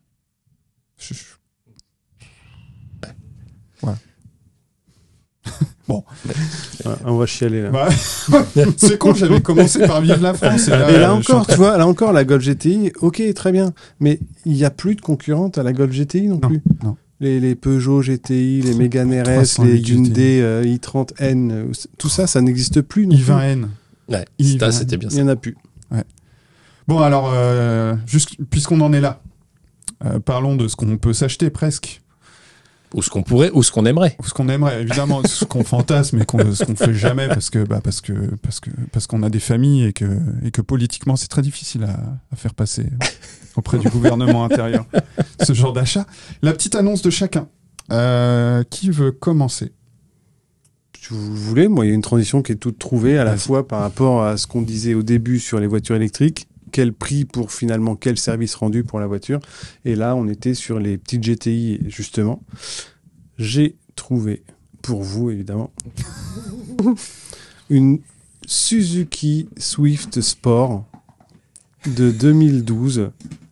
voilà. Bon. On va chialer là. Bah, c'est con, j'avais commencé par Vive la France. Et là encore, tu vois, là encore, la Golf GTI, ok, très bien. Mais il n'y a plus de concurrente à la Golf GTI non plus. Non. Les Peugeot GTI, les Mégane RS, les Hyundai i30N, tout ça, ça n'existe plus. i20N. Ouais, c'était bien ça. Il n'y en a plus. Ouais. Bon, alors, juste puisqu'on en est là, parlons de ce qu'on peut s'acheter presque. Ou ce qu'on pourrait, ou ce qu'on aimerait. Ou ce qu'on aimerait, évidemment, ce qu'on fantasme et ce qu'on fait jamais parce qu'on a des familles et que politiquement c'est très difficile à faire passer auprès du gouvernement intérieur ce genre d'achat. La petite annonce de chacun. Qui veut commencer ? Si vous voulez, moi il y a une transition qui est toute trouvée à la fois par rapport à ce qu'on disait au début sur les voitures électriques. Quel prix pour finalement quel service rendu pour la voiture. Et là, on était sur les petites GTI, justement. J'ai trouvé, pour vous évidemment, une Suzuki Swift Sport de 2012,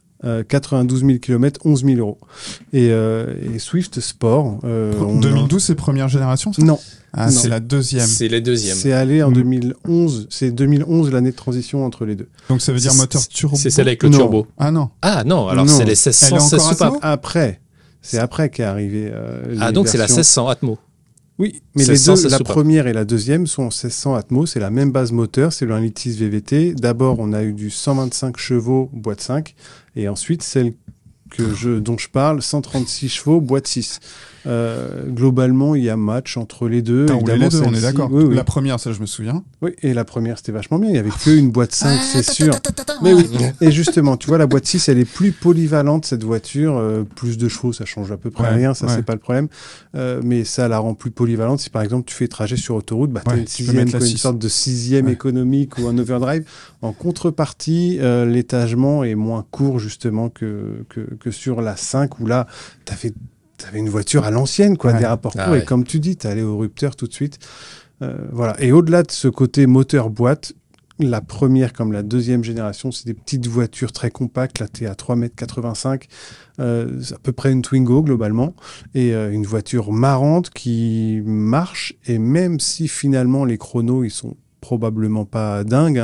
92 000 km, 11 000 euros. Et Swift Sport... 2012, c'est première génération, ça ? Non. Ah, c'est la deuxième. C'est la deuxième. C'est allé en 2011. C'est 2011 l'année de transition entre les deux. Donc ça veut dire moteur turbo. C'est celle avec le turbo. Ah non. Ah non, alors c'est les 1600 soupapes. Après. C'est après qu'est arrivé. Donc c'est la 1600 Atmo. Oui, mais les deux, la première et la deuxième sont en 1600 Atmo. C'est la même base moteur, c'est le 1,6 litre VVT. D'abord, on a eu du 125 chevaux, boîte 5. Et ensuite, celle dont je parle, 136 chevaux, boîte 6. Globalement, il y a match entre les deux. Évidemment, les deux, on est d'accord. Oui. La première, ça je me souviens. Oui, et la première, c'était vachement bien. Il n'y avait qu'une boîte 5, c'est sûr. Mais oui, et justement, tu vois, la boîte 6, elle est plus polyvalente, cette voiture. Plus de chevaux, ça change à peu près rien, ça, c'est pas le problème. Mais ça la rend plus polyvalente. Si par exemple, tu fais trajet sur autoroute, tu as une sorte de sixième économique ou un overdrive. En contrepartie, l'étagement est moins court, justement, que sur la 5, où là, t'avais une voiture à l'ancienne, quoi, des rapports courts. Et comme tu dis, t'es allé au rupteur tout de suite. Voilà. Et au-delà de ce côté moteur-boîte, la première comme la deuxième génération, c'est des petites voitures très compactes. Là, t'es à 3,85 m. C'est à peu près une Twingo, globalement. Et une voiture marrante qui marche. Et même si finalement les chronos, ils sont probablement pas dingue,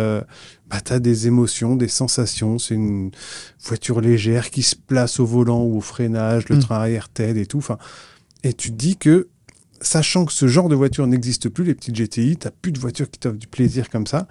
t'as des émotions, des sensations. C'est une voiture légère qui se place au volant ou au freinage, le train arrière t'aide et tout. Et tu te dis que, sachant que ce genre de voiture n'existe plus, les petites GTI, t'as plus de voitures qui t'offrent du plaisir comme ça.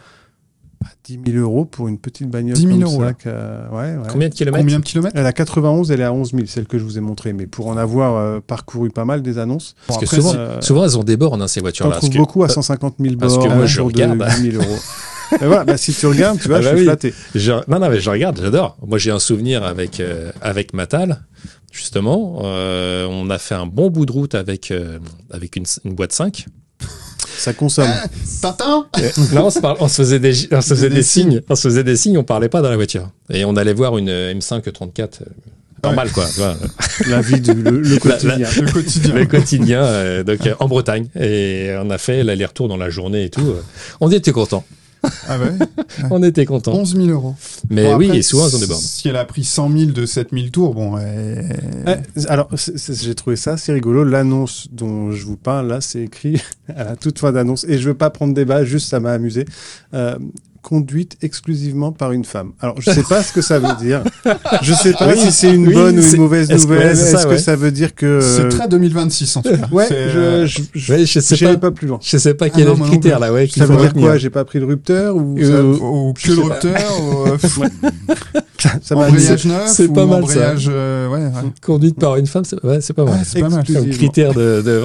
10 000 euros pour une petite bagnole 10 000 comme euros, ça. Combien de kilomètres ? Elle a 91, elle est à 11 000, celle que je vous ai montrée. Mais pour en avoir parcouru pas mal des annonces... Parce que souvent, elles ont des bornes, ces voitures-là. T'en trouves beaucoup à 150 000 bornes. Parce que moi, je regarde. 10 000 euros. Et voilà, si tu regardes, tu vois, je suis flatté. Non, mais je regarde, j'adore. Moi, j'ai un souvenir avec Matal, justement. On a fait un bon bout de route avec une boîte 5. Ça consomme. Tintin. Non, on se faisait des signes. On se faisait des signes, on parlait pas dans la voiture. Et on allait voir une M5 34. Normal, quoi. Tu vois. La vie, le quotidien. Le quotidien, donc en Bretagne. Et on a fait l'aller-retour dans la journée et tout. On était contents. Ah ouais. On était contents. 11 000 €. Mais Bon, oui, après, et souvent, ils ont des bornes. Si elle a pris 100 000 de 7 000 tours, bon. Alors, j'ai trouvé ça assez rigolo. L'annonce dont je vous parle, là, c'est écrit à la toute fin d'annonce. Et je veux pas prendre débat, juste ça m'a amusé. Conduite exclusivement par une femme. Alors, je sais pas ce que ça veut dire. Je sais pas si c'est une bonne ou une mauvaise nouvelle. Est-ce que ça veut dire que... C'est très 2026, en tout cas. Ouais, Je sais j'irai pas. pas plus loin. Je sais pas quel est le non critère, là, ouais. qu'il Ça veut faut dire retenir. quoi? J'ai pas pris le rupteur ou Ou que je le sais pas. rupteur, ça m'a amusé. embrayage neuf, C'est ou pas mal, ça. embrayage, ouais. Conduite par une femme, c'est pas mal. Ouais, c'est pas mal. Comme Exclusivement. critère de...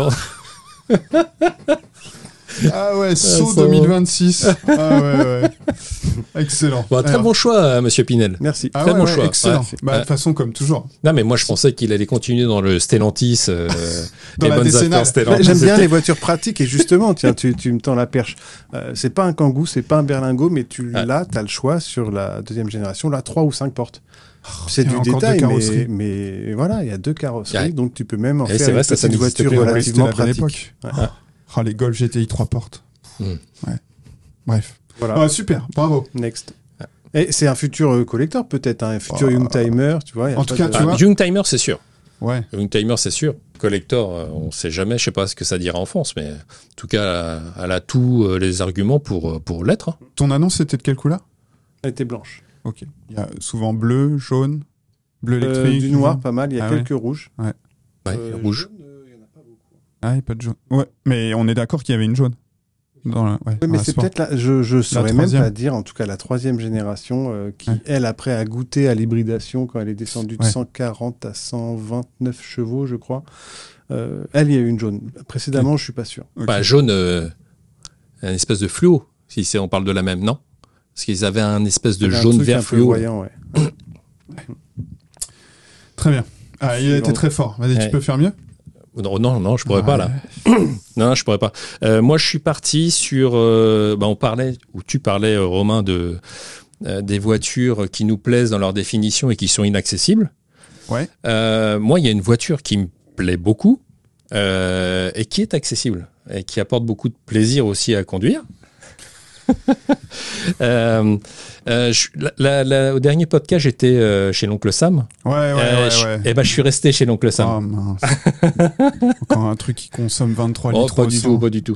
Ah ouais, saut ça va. 2026. Ah ouais. Excellent. Bon, très Alors, bon choix, Monsieur Pinel. Merci. Ah très ouais, bon ouais, choix. excellent. Ouais. Bah, de toute façon, comme toujours. Non, mais moi, je pensais qu'il allait continuer dans le Stellantis, Dans les la bonnes décennale. affaires Stellantis. J'aime bien les voitures pratiques et justement, tiens, tu me tends la perche. C'est pas un Kangoo, c'est pas un berlingot, mais t'as le choix sur la deuxième génération, là, 3 ou 5 portes. C'est il y a du encore détail, deux carrosseries. mais voilà, il y a 2 carrosseries, Ouais. donc tu peux même en Et c'est faire vrai, une ça petite n'existait voiture plus, ouais. relativement C'était la belle pratique. époque. Ouais. Ah, les Golf GTI 3 portes. Mm. Ouais. Bref. Voilà, Ah, super, bravo. next. Et c'est un futur collector peut-être, un futur Youngtimer, tu vois. En tout cas, tu vois- Youngtimer, c'est sûr. Ouais. Youngtimer, c'est sûr. Collector, on sait jamais, je sais pas ce que ça dira en France, mais en tout cas, elle a tous les arguments pour l'être. Hein. Ton annonce, c'était de quelle couleur? Elle était blanche. Ok. Il y a souvent bleu, jaune, bleu électrique. Du noir, pas mal, il y a Ah quelques rouges. Ouais, rouge. Jaune, il y en a pas beaucoup. Ah, il n'y a pas de jaune. Ouais, mais on est d'accord qu'il y avait une jaune. Ouais, Oui, dans mais la c'est Sport. peut-être là, je saurais même troisième. pas dire, en tout cas la troisième génération, qui, Ouais. elle, après, a goûté à l'hybridation quand elle est descendue de Ouais. 140 à 129 chevaux, je crois. Elle, il y a eu une jaune. Précédemment, je suis pas sûr. Ok. Bah, jaune, une espèce de fluo, si on parle de la même, non? Parce qu'ils avaient un espèce de Il y avait un jaune truc un vert peu fluo. voyant, ouais. Très bien. Ah, il a été très fort. Vas-y, Ouais. tu peux faire mieux? Non, je pourrais pas là. Non, je pourrais pas. Moi, je suis parti sur. On parlait, ou tu parlais, Romain, des voitures qui nous plaisent dans leur définition et qui sont inaccessibles. Ouais. Moi, il y a une voiture qui me plaît beaucoup et qui est accessible et qui apporte beaucoup de plaisir aussi à conduire. Au dernier podcast, j'étais chez l'oncle Sam. Ouais. Et ben, je suis resté chez l'oncle Sam. Oh mince. Encore un truc qui consomme 23 Oh, litres pas au du 100. tout, pas du tout.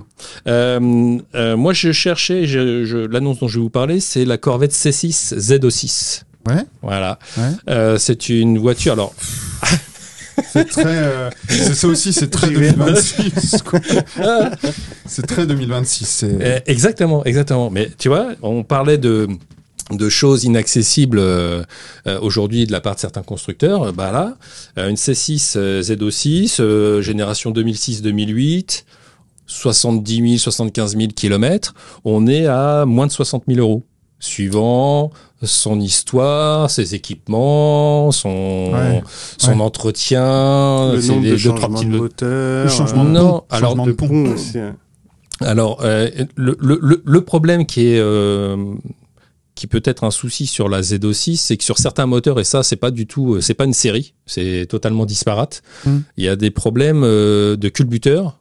Moi, je cherchais, l'annonce dont je vais vous parler, c'est la Corvette C6 ZO6. Ouais. Voilà. Ouais. C'est une voiture. Alors, C'est très. C'est ça aussi, c'est très 2026. quoi. C'est très 2026. C'est. exactement. Mais tu vois, on parlait de choses inaccessibles aujourd'hui de la part de certains constructeurs. Bah là, une C6 ZO6, génération 2006-2008. 70 000, 75 000 kilomètres, on est à moins de 60 000 euros. Suivant son histoire, ses équipements, son entretien, Le c'est nombre de deux, trois changements petits- de moteur. Le changement de Non, pont. alors, Changement de pont. pont aussi. Hein. Alors, le problème qui peut être un souci sur la Z06, c'est que sur certains moteurs, et ça, c'est pas du tout, c'est pas une série, c'est totalement disparate. Il y a des problèmes de culbuteur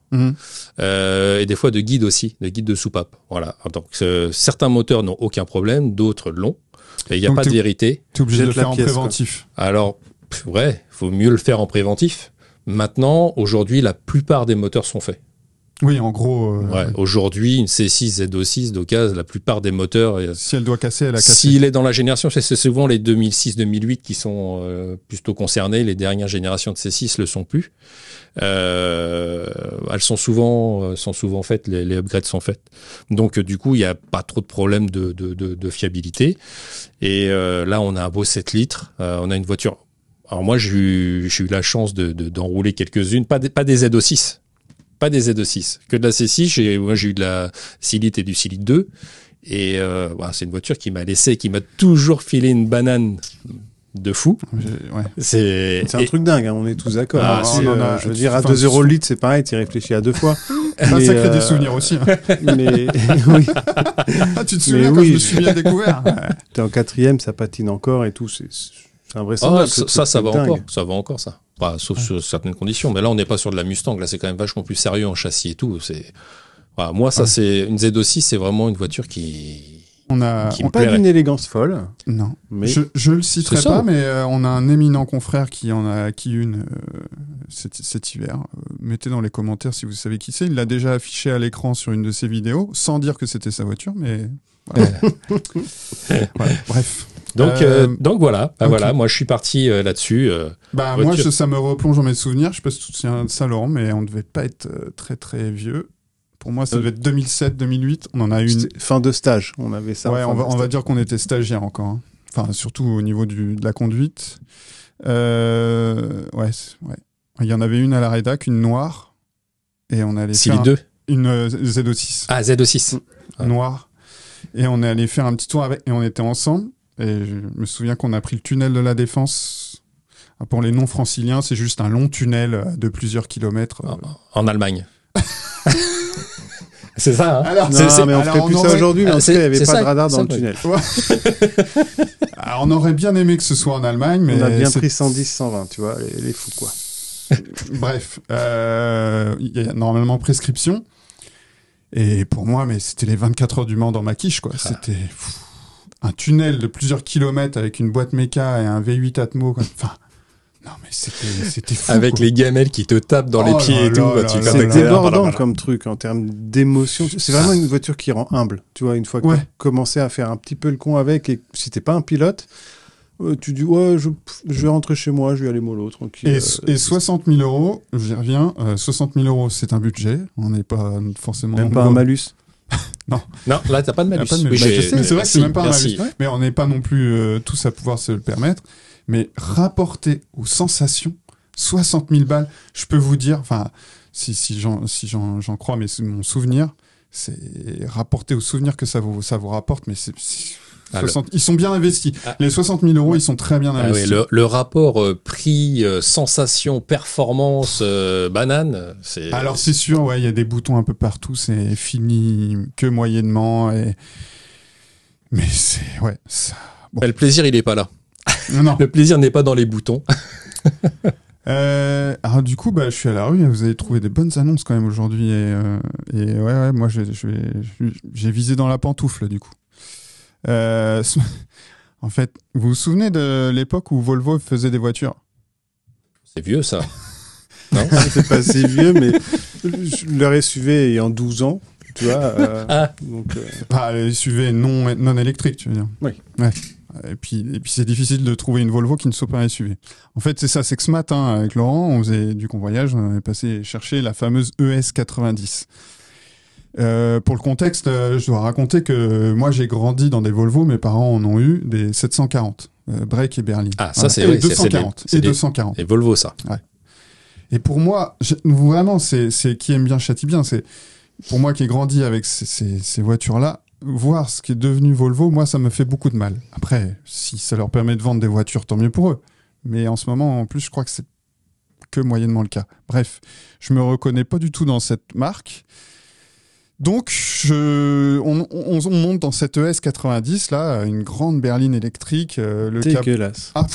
et des fois de guide aussi, de guide de soupape. Voilà. Donc, certains moteurs n'ont aucun problème, d'autres l'ont. Et il n'y a Donc, pas de vérité. T'es obligé de le Jette la faire en pièce, préventif. Alors, ouais, faut mieux le faire en préventif. Maintenant, aujourd'hui, la plupart des moteurs sont faits. Oui, en gros. Ouais. Aujourd'hui, une C6 ZO6 d'occasion, la plupart des moteurs. Si elle doit casser, elle a cassé. S'il est dans la génération, c'est souvent les 2006-2008 qui sont plutôt concernés. Les dernières générations de C6 le sont plus. Elles sont souvent faites, les upgrades sont faites. Donc du coup, il n'y a pas trop de problèmes de fiabilité. Et là, on a un beau 7 litres. On a une voiture. Alors moi, j'ai eu la chance d'enrouler quelques-unes, pas des ZO6. Pas des Z6, que de la C6. J'ai eu de la 6 litres et du 6 litres 2. Et c'est une voiture qui m'a toujours filé une banane de fou. Ouais. C'est un truc dingue, hein, on est tous d'accord. Ah, Si, on en a- je veux dire, à enfin, 2 euros le litre, c'est pareil, tu réfléchis à 2 fois. Ça Mais, crée des souvenirs aussi. Hein. Mais oui, Ah, tu te souviens Mais quand oui. je me suis bien découvert? t'es en 4e, ça patine encore et tout. C'est invraisemblable. ça va encore. Ça va encore, ça. Bah, sauf sur certaines conditions. Mais là, on n'est pas sur de la Mustang. Là, c'est quand même vachement plus sérieux en châssis et tout. Moi, ça, c'est une Z6, c'est vraiment une voiture qui qui me pas plairait. d'une élégance folle. Non. Mais Je le citerai C'est ça. pas, mais on a un éminent confrère qui en a acquis une cet hiver. Mettez dans les commentaires si vous savez qui c'est. Il l'a déjà affiché à l'écran sur une de ses vidéos, sans dire que c'était sa voiture, mais voilà. Voilà, bref. Donc voilà, ok. voilà, moi je suis parti là-dessus. Moi, Voiture. ça me replonge dans mes souvenirs. Je sais pas si tu te souviens de ça, Laurent, mais on devait pas être très très vieux. Pour moi, ça devait être 2007, 2008. On en a une. c'était fin de stage, on avait ça. Ouais, en fin de on va stage. dire qu'on était stagiaire encore. Hein. Enfin, surtout au niveau de la conduite. Ouais. Il y en avait une à la rédac, une noire, et on allait faire 2. une ZO6 Ah, Z6. Ouais. noire, et on est allé faire un petit tour avec, et on était ensemble. Et je me souviens qu'on a pris le tunnel de la Défense. Pour les non-franciliens, c'est juste un long tunnel de plusieurs kilomètres. En Allemagne. C'est ça, hein. Alors, Non, mais on ferait plus ça aujourd'hui, mais en tout cas, il n'y avait c'est pas ça, de radar dans ça, le tunnel. Alors, on aurait bien aimé que ce soit en Allemagne, mais On a bien c'est- pris 110, 120, tu vois, les fous, quoi. Bref, il y a normalement prescription. Et pour moi, mais c'était les 24 heures du Mans dans ma quiche, quoi. C'était un tunnel de plusieurs kilomètres avec une boîte méca et un V8 Atmo, quoi. Enfin, non, mais c'était fou. Avec quoi. les gamelles qui te tapent dans les Oh pieds là et tout. là bah, là tu là fais là C'est là. débordant comme truc en termes d'émotion. C'est vraiment une voiture qui rend humble. Tu vois, une fois que Ouais. tu as commencé à faire un petit peu le con avec, et si t'es pas un pilote, tu dis ouais, je vais rentrer chez moi, je vais aller mollo, tranquille. Et 60 000 euros, j'y reviens, 60 000 euros, c'est un budget. On n'est pas forcément. Même pas un nombreux. malus. Non, là, t'as pas de Il y a malus. pas de Oui, malus. j'ai- Je sais, mais c'est vrai que c'est merci, même pas un merci. malus. Mais on n'est pas non plus tous à pouvoir se le permettre. Mais rapporté aux sensations, 60 000 balles, je peux vous dire, enfin, si j'en crois, mais c'est mon souvenir, c'est rapporté aux souvenirs que ça vous rapporte, mais c'est Ah, 60 ils sont bien investis. Ah. Les 60 000 euros, ils sont très bien Ah investis. oui, le rapport prix, sensation, performance, banane, c'est. Alors c'est sûr, ouais, il y a des boutons un peu partout, c'est fini que moyennement, mais c'est ouais. Ça... Bon. Mais le plaisir, il est pas là. Non. Le plaisir n'est pas dans les boutons. Alors du coup, je suis à la rue. Vous avez trouvé des bonnes annonces quand même aujourd'hui, et ouais, moi j'ai visé dans la pantoufle du coup. En fait, vous vous souvenez de l'époque où Volvo faisait des voitures? C'est vieux, ça. Non. C'est pas si vieux, mais leur SUV ayant 12 ans, tu vois. Donc, Les SUV non électriques, tu veux dire? Oui. Ouais. Et puis c'est difficile de trouver une Volvo qui ne soit pas un SUV. En fait, c'est ça, c'est que ce matin, avec Laurent, on faisait du convoyage, on est passé chercher la fameuse ES90. Pour le contexte, je dois raconter que moi j'ai grandi dans des Volvo, mes parents en ont eu des 740, break et berline. Ah, ça, c'est et vrai, 240 c'est et des- 240. Et Volvo, ça. Et pour moi, vraiment, c'est qui aime bien châtie bien. C'est pour moi qui ai grandi avec ces voitures-là. Voir ce qui est devenu Volvo, moi, ça me fait beaucoup de mal. Après, si ça leur permet de vendre des voitures, tant mieux pour eux. Mais en ce moment, en plus, je crois que c'est que moyennement le cas. Bref, je me reconnais pas du tout dans cette marque. Donc, on monte dans cette ES90, là, une grande berline électrique. dégueulasse. Ah,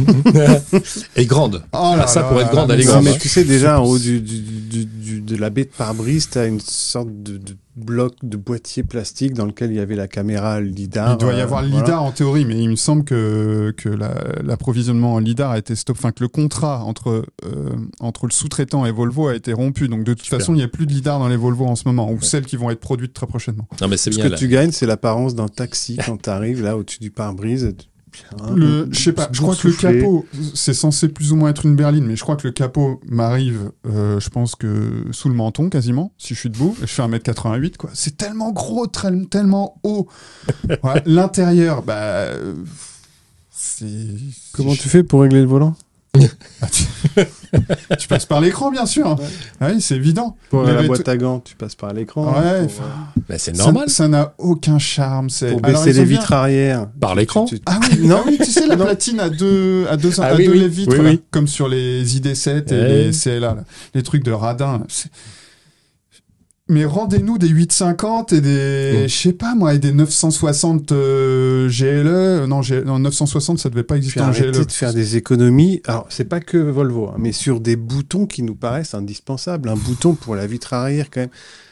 Et grande. oh là Ah, ça, là pour être là grande, là, elle est mais grande, Mais hein. tu sais, déjà, en haut de la baie de pare-brise, tu as une sorte de bloc de boîtier plastique dans lequel il y avait la caméra LiDAR. Il doit y avoir le voilà. LiDAR en théorie, mais il me semble que l'approvisionnement en LiDAR a été stop, enfin que le contrat entre le sous-traitant et Volvo a été rompu. Donc de toute Super. façon, il n'y a plus de LiDAR dans les Volvo en ce moment, ou celles qui vont être produites très prochainement. Non, mais c'est Ce bien. que là. tu gagnes, c'est l'apparence d'un taxi quand tu arrives là au-dessus du pare-brise. Je sais pas, je crois que le capot, c'est censé plus ou moins être une berline, mais je crois que le capot m'arrive, je pense que sous le menton quasiment, si je suis debout, et je fais 1m88, quoi. C'est tellement gros, tellement haut. Voilà. L'intérieur, c'est... Comment tu fais pour régler le volant? Ah, tu passes par l'écran, bien sûr. Ouais. Ah oui, c'est évident. Pour Les la rétro- boîte à gants, tu passes par l'écran. Ouais, pour, Bah, c'est normal. Ça n'a aucun charme. pour Alors, baisser ils les ont bien- vitres arrière. Par l'écran. Ah oui, Non. oui, tu sais, la Non. platine à deux Ah oui, deux oui. lèvres-vitres, Oui, là, oui. comme sur les ID7 et Ouais. les CLA, là. Les trucs de radin. Là. Mais rendez-nous des 850 et des, je sais pas moi, et des 960 GLE. Non, 960, ça devait pas Puis exister en arrêtez GLE. de faire des économies. Alors, c'est pas que Volvo, hein, mais sur des boutons qui nous paraissent indispensables. Un bouton pour la vitre arrière, quand même.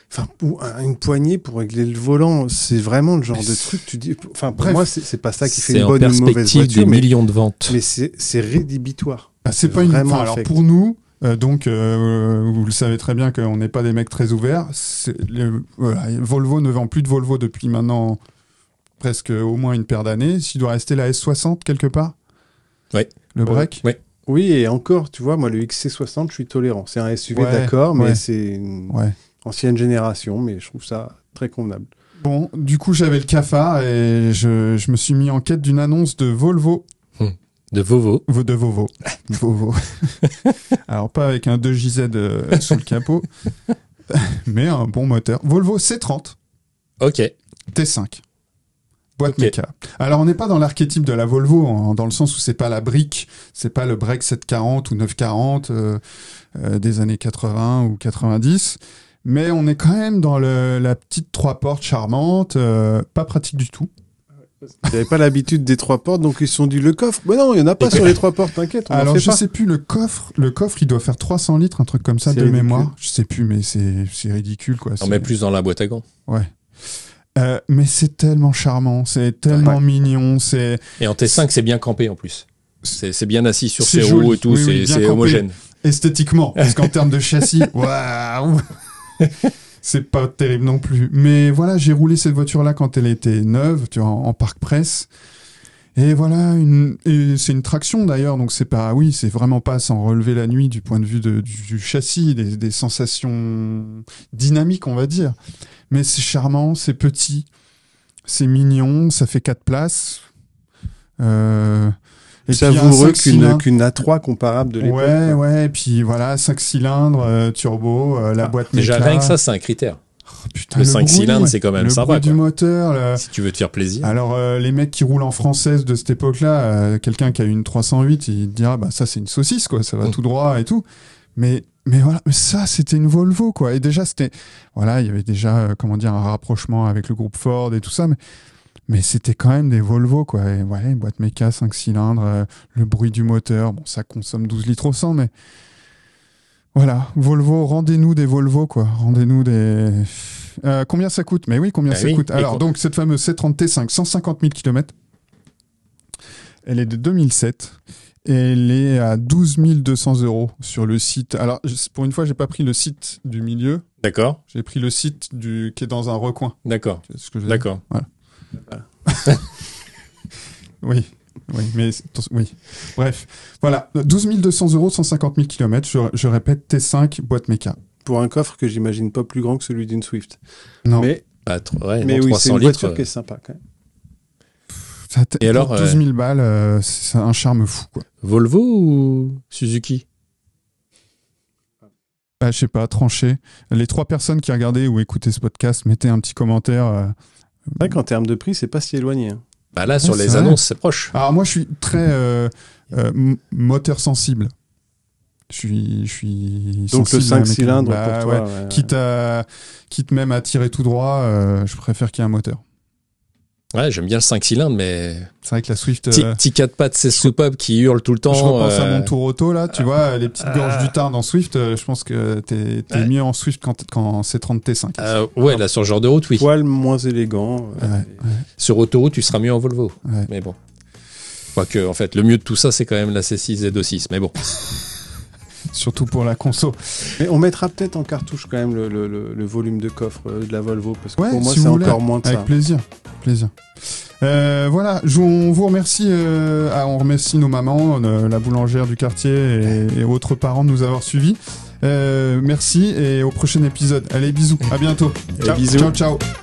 Enfin, une poignée pour régler le volant, c'est vraiment le genre de truc. Tu dis, enfin, pour moi, c'est pas ça qui fait une bonne ou une mauvaise voiture. C'est en perspective des millions de ventes. Mais c'est rédhibitoire. C'est pas une. Enfin, alors pour nous, vous le savez très bien qu'on n'est pas des mecs très ouverts. Volvo ne vend plus de Volvo depuis maintenant presque au moins une paire d'années. S'il doit rester la S60 quelque part. Oui. Le break. Oui. Oui, et encore, tu vois, moi, le XC60, je suis tolérant. C'est un SUV, d'accord, mais c'est une ancienne génération, mais je trouve ça très convenable. Bon, du coup, j'avais le cafard et je me suis mis en quête d'une annonce de Volvo. De Vovo. De Vovo. Vovo. Alors, pas avec un 2JZ sous le capot, mais un bon moteur. Volvo C30. Ok. T5. Boîte méca. Alors, on n'est pas dans l'archétype de la Volvo, dans le sens où c'est pas la brique, c'est pas le break 740 ou 940 des années 80 ou 90, mais on est quand même dans la petite 3 portes charmante, pas pratique du tout. Ils n'avaient pas l'habitude des 3 portes, donc ils se sont dit le coffre. Mais non, il n'y en a pas sur les 3 portes, t'inquiète. Alors, je sais plus, le coffre, il doit faire 300 litres, un truc comme ça, de mémoire. Je sais plus, mais c'est ridicule, quoi. On met plus dans la boîte à gants. Ouais. Mais c'est tellement charmant, c'est tellement mignon, Et en T5, c'est bien campé en plus. C'est bien assis sur ses joli. roues et tout, c'est homogène. Esthétiquement, parce qu'en termes de châssis, waouh, c'est pas terrible non plus. Mais voilà, j'ai roulé cette voiture-là quand elle était neuve, tu vois, en parc presse. Et voilà, et c'est une traction d'ailleurs, donc c'est vraiment pas sans relever la nuit du point de vue du châssis, des sensations dynamiques, on va dire. Mais c'est charmant, c'est petit, c'est mignon, ça fait 4 places. Et savoureux qu'une A3 comparable de l'époque. Ouais, et puis voilà, 5 cylindres, turbo, la boîte méca. Déjà, rien que ça, c'est un critère. Oh, putain, le 5 cylindres, c'est quand même sympa. Le bruit du moteur. Si tu veux te faire plaisir. Alors, les mecs qui roulent en française de cette époque-là, quelqu'un qui a eu une 308, il te dira, ça c'est une saucisse, quoi, ça va tout droit et tout. Mais voilà, ça c'était une Volvo, quoi. Et déjà, il y avait déjà, un rapprochement avec le groupe Ford et tout ça, mais c'était quand même des Volvo, quoi. Et ouais, boîte méca, 5 cylindres, le bruit du moteur, ça consomme 12 litres au 100, mais voilà, Volvo, rendez-nous des Volvo, quoi. Rendez-nous des... combien ça coûte ? Mais oui, combien ça coûte ? Alors, donc, cette fameuse C30 T5, 150 000 km, elle est de 2007. Et elle est à 12 200 € sur le site. Alors, pour une fois, j'ai pas pris le site du milieu. D'accord. J'ai pris le site qui est dans un recoin. D'accord. C'est ce que je veux D'accord. Dire. Voilà. Oui. Bref. Voilà. 12 200 €, 150 000 km. Je répète, T5, boîte méca. Pour un coffre que j'imagine pas plus grand que celui d'une Swift. Non. Mais oui, 300 c'est une litres. voiture qui est sympa, quand même. Et alors, 12 000 balles, c'est un charme fou, quoi. Volvo ou Suzuki ? Je sais pas, tranché. Les 3 personnes qui regardaient ou écoutaient ce podcast, mettez un petit commentaire. C'est vrai qu'en termes de prix, c'est pas si éloigné. Hein. Là, sur les annonces, c'est proche. Alors moi, je suis très moteur sensible. Je suis donc sensible. Le 5 cylindres pour toi. Ouais. Quitte même à tirer tout droit, je préfère qu'il y ait un moteur. Ouais, j'aime bien le 5 cylindres, mais... C'est vrai que la Swift... Petit 4 pattes, c'est soupable qui hurle tout le temps. Je repense à mon tour auto, là. Tu vois, les petites gorges du Tarn en Swift, je pense que t'es mieux en Swift qu'en C30 T5. Ouais, là, sur ce genre de route, oui. Poil moins élégant. Sur autoroute, tu seras mieux en Volvo. Ouais. Mais bon. Quoique, en fait, le mieux de tout ça, c'est quand même la C6 Z26. Mais bon. Surtout pour la conso. Mais on mettra peut-être en cartouche quand même le volume de coffre de la Volvo, parce que pour moi, si c'est voulez, encore moins de ça. Avec plaisir. Voilà, on vous remercie. On remercie nos mamans, la boulangère du quartier et autres parents de nous avoir suivis. Merci et au prochain épisode. Allez, bisous, à bientôt. Ciao. Bisous. Ciao.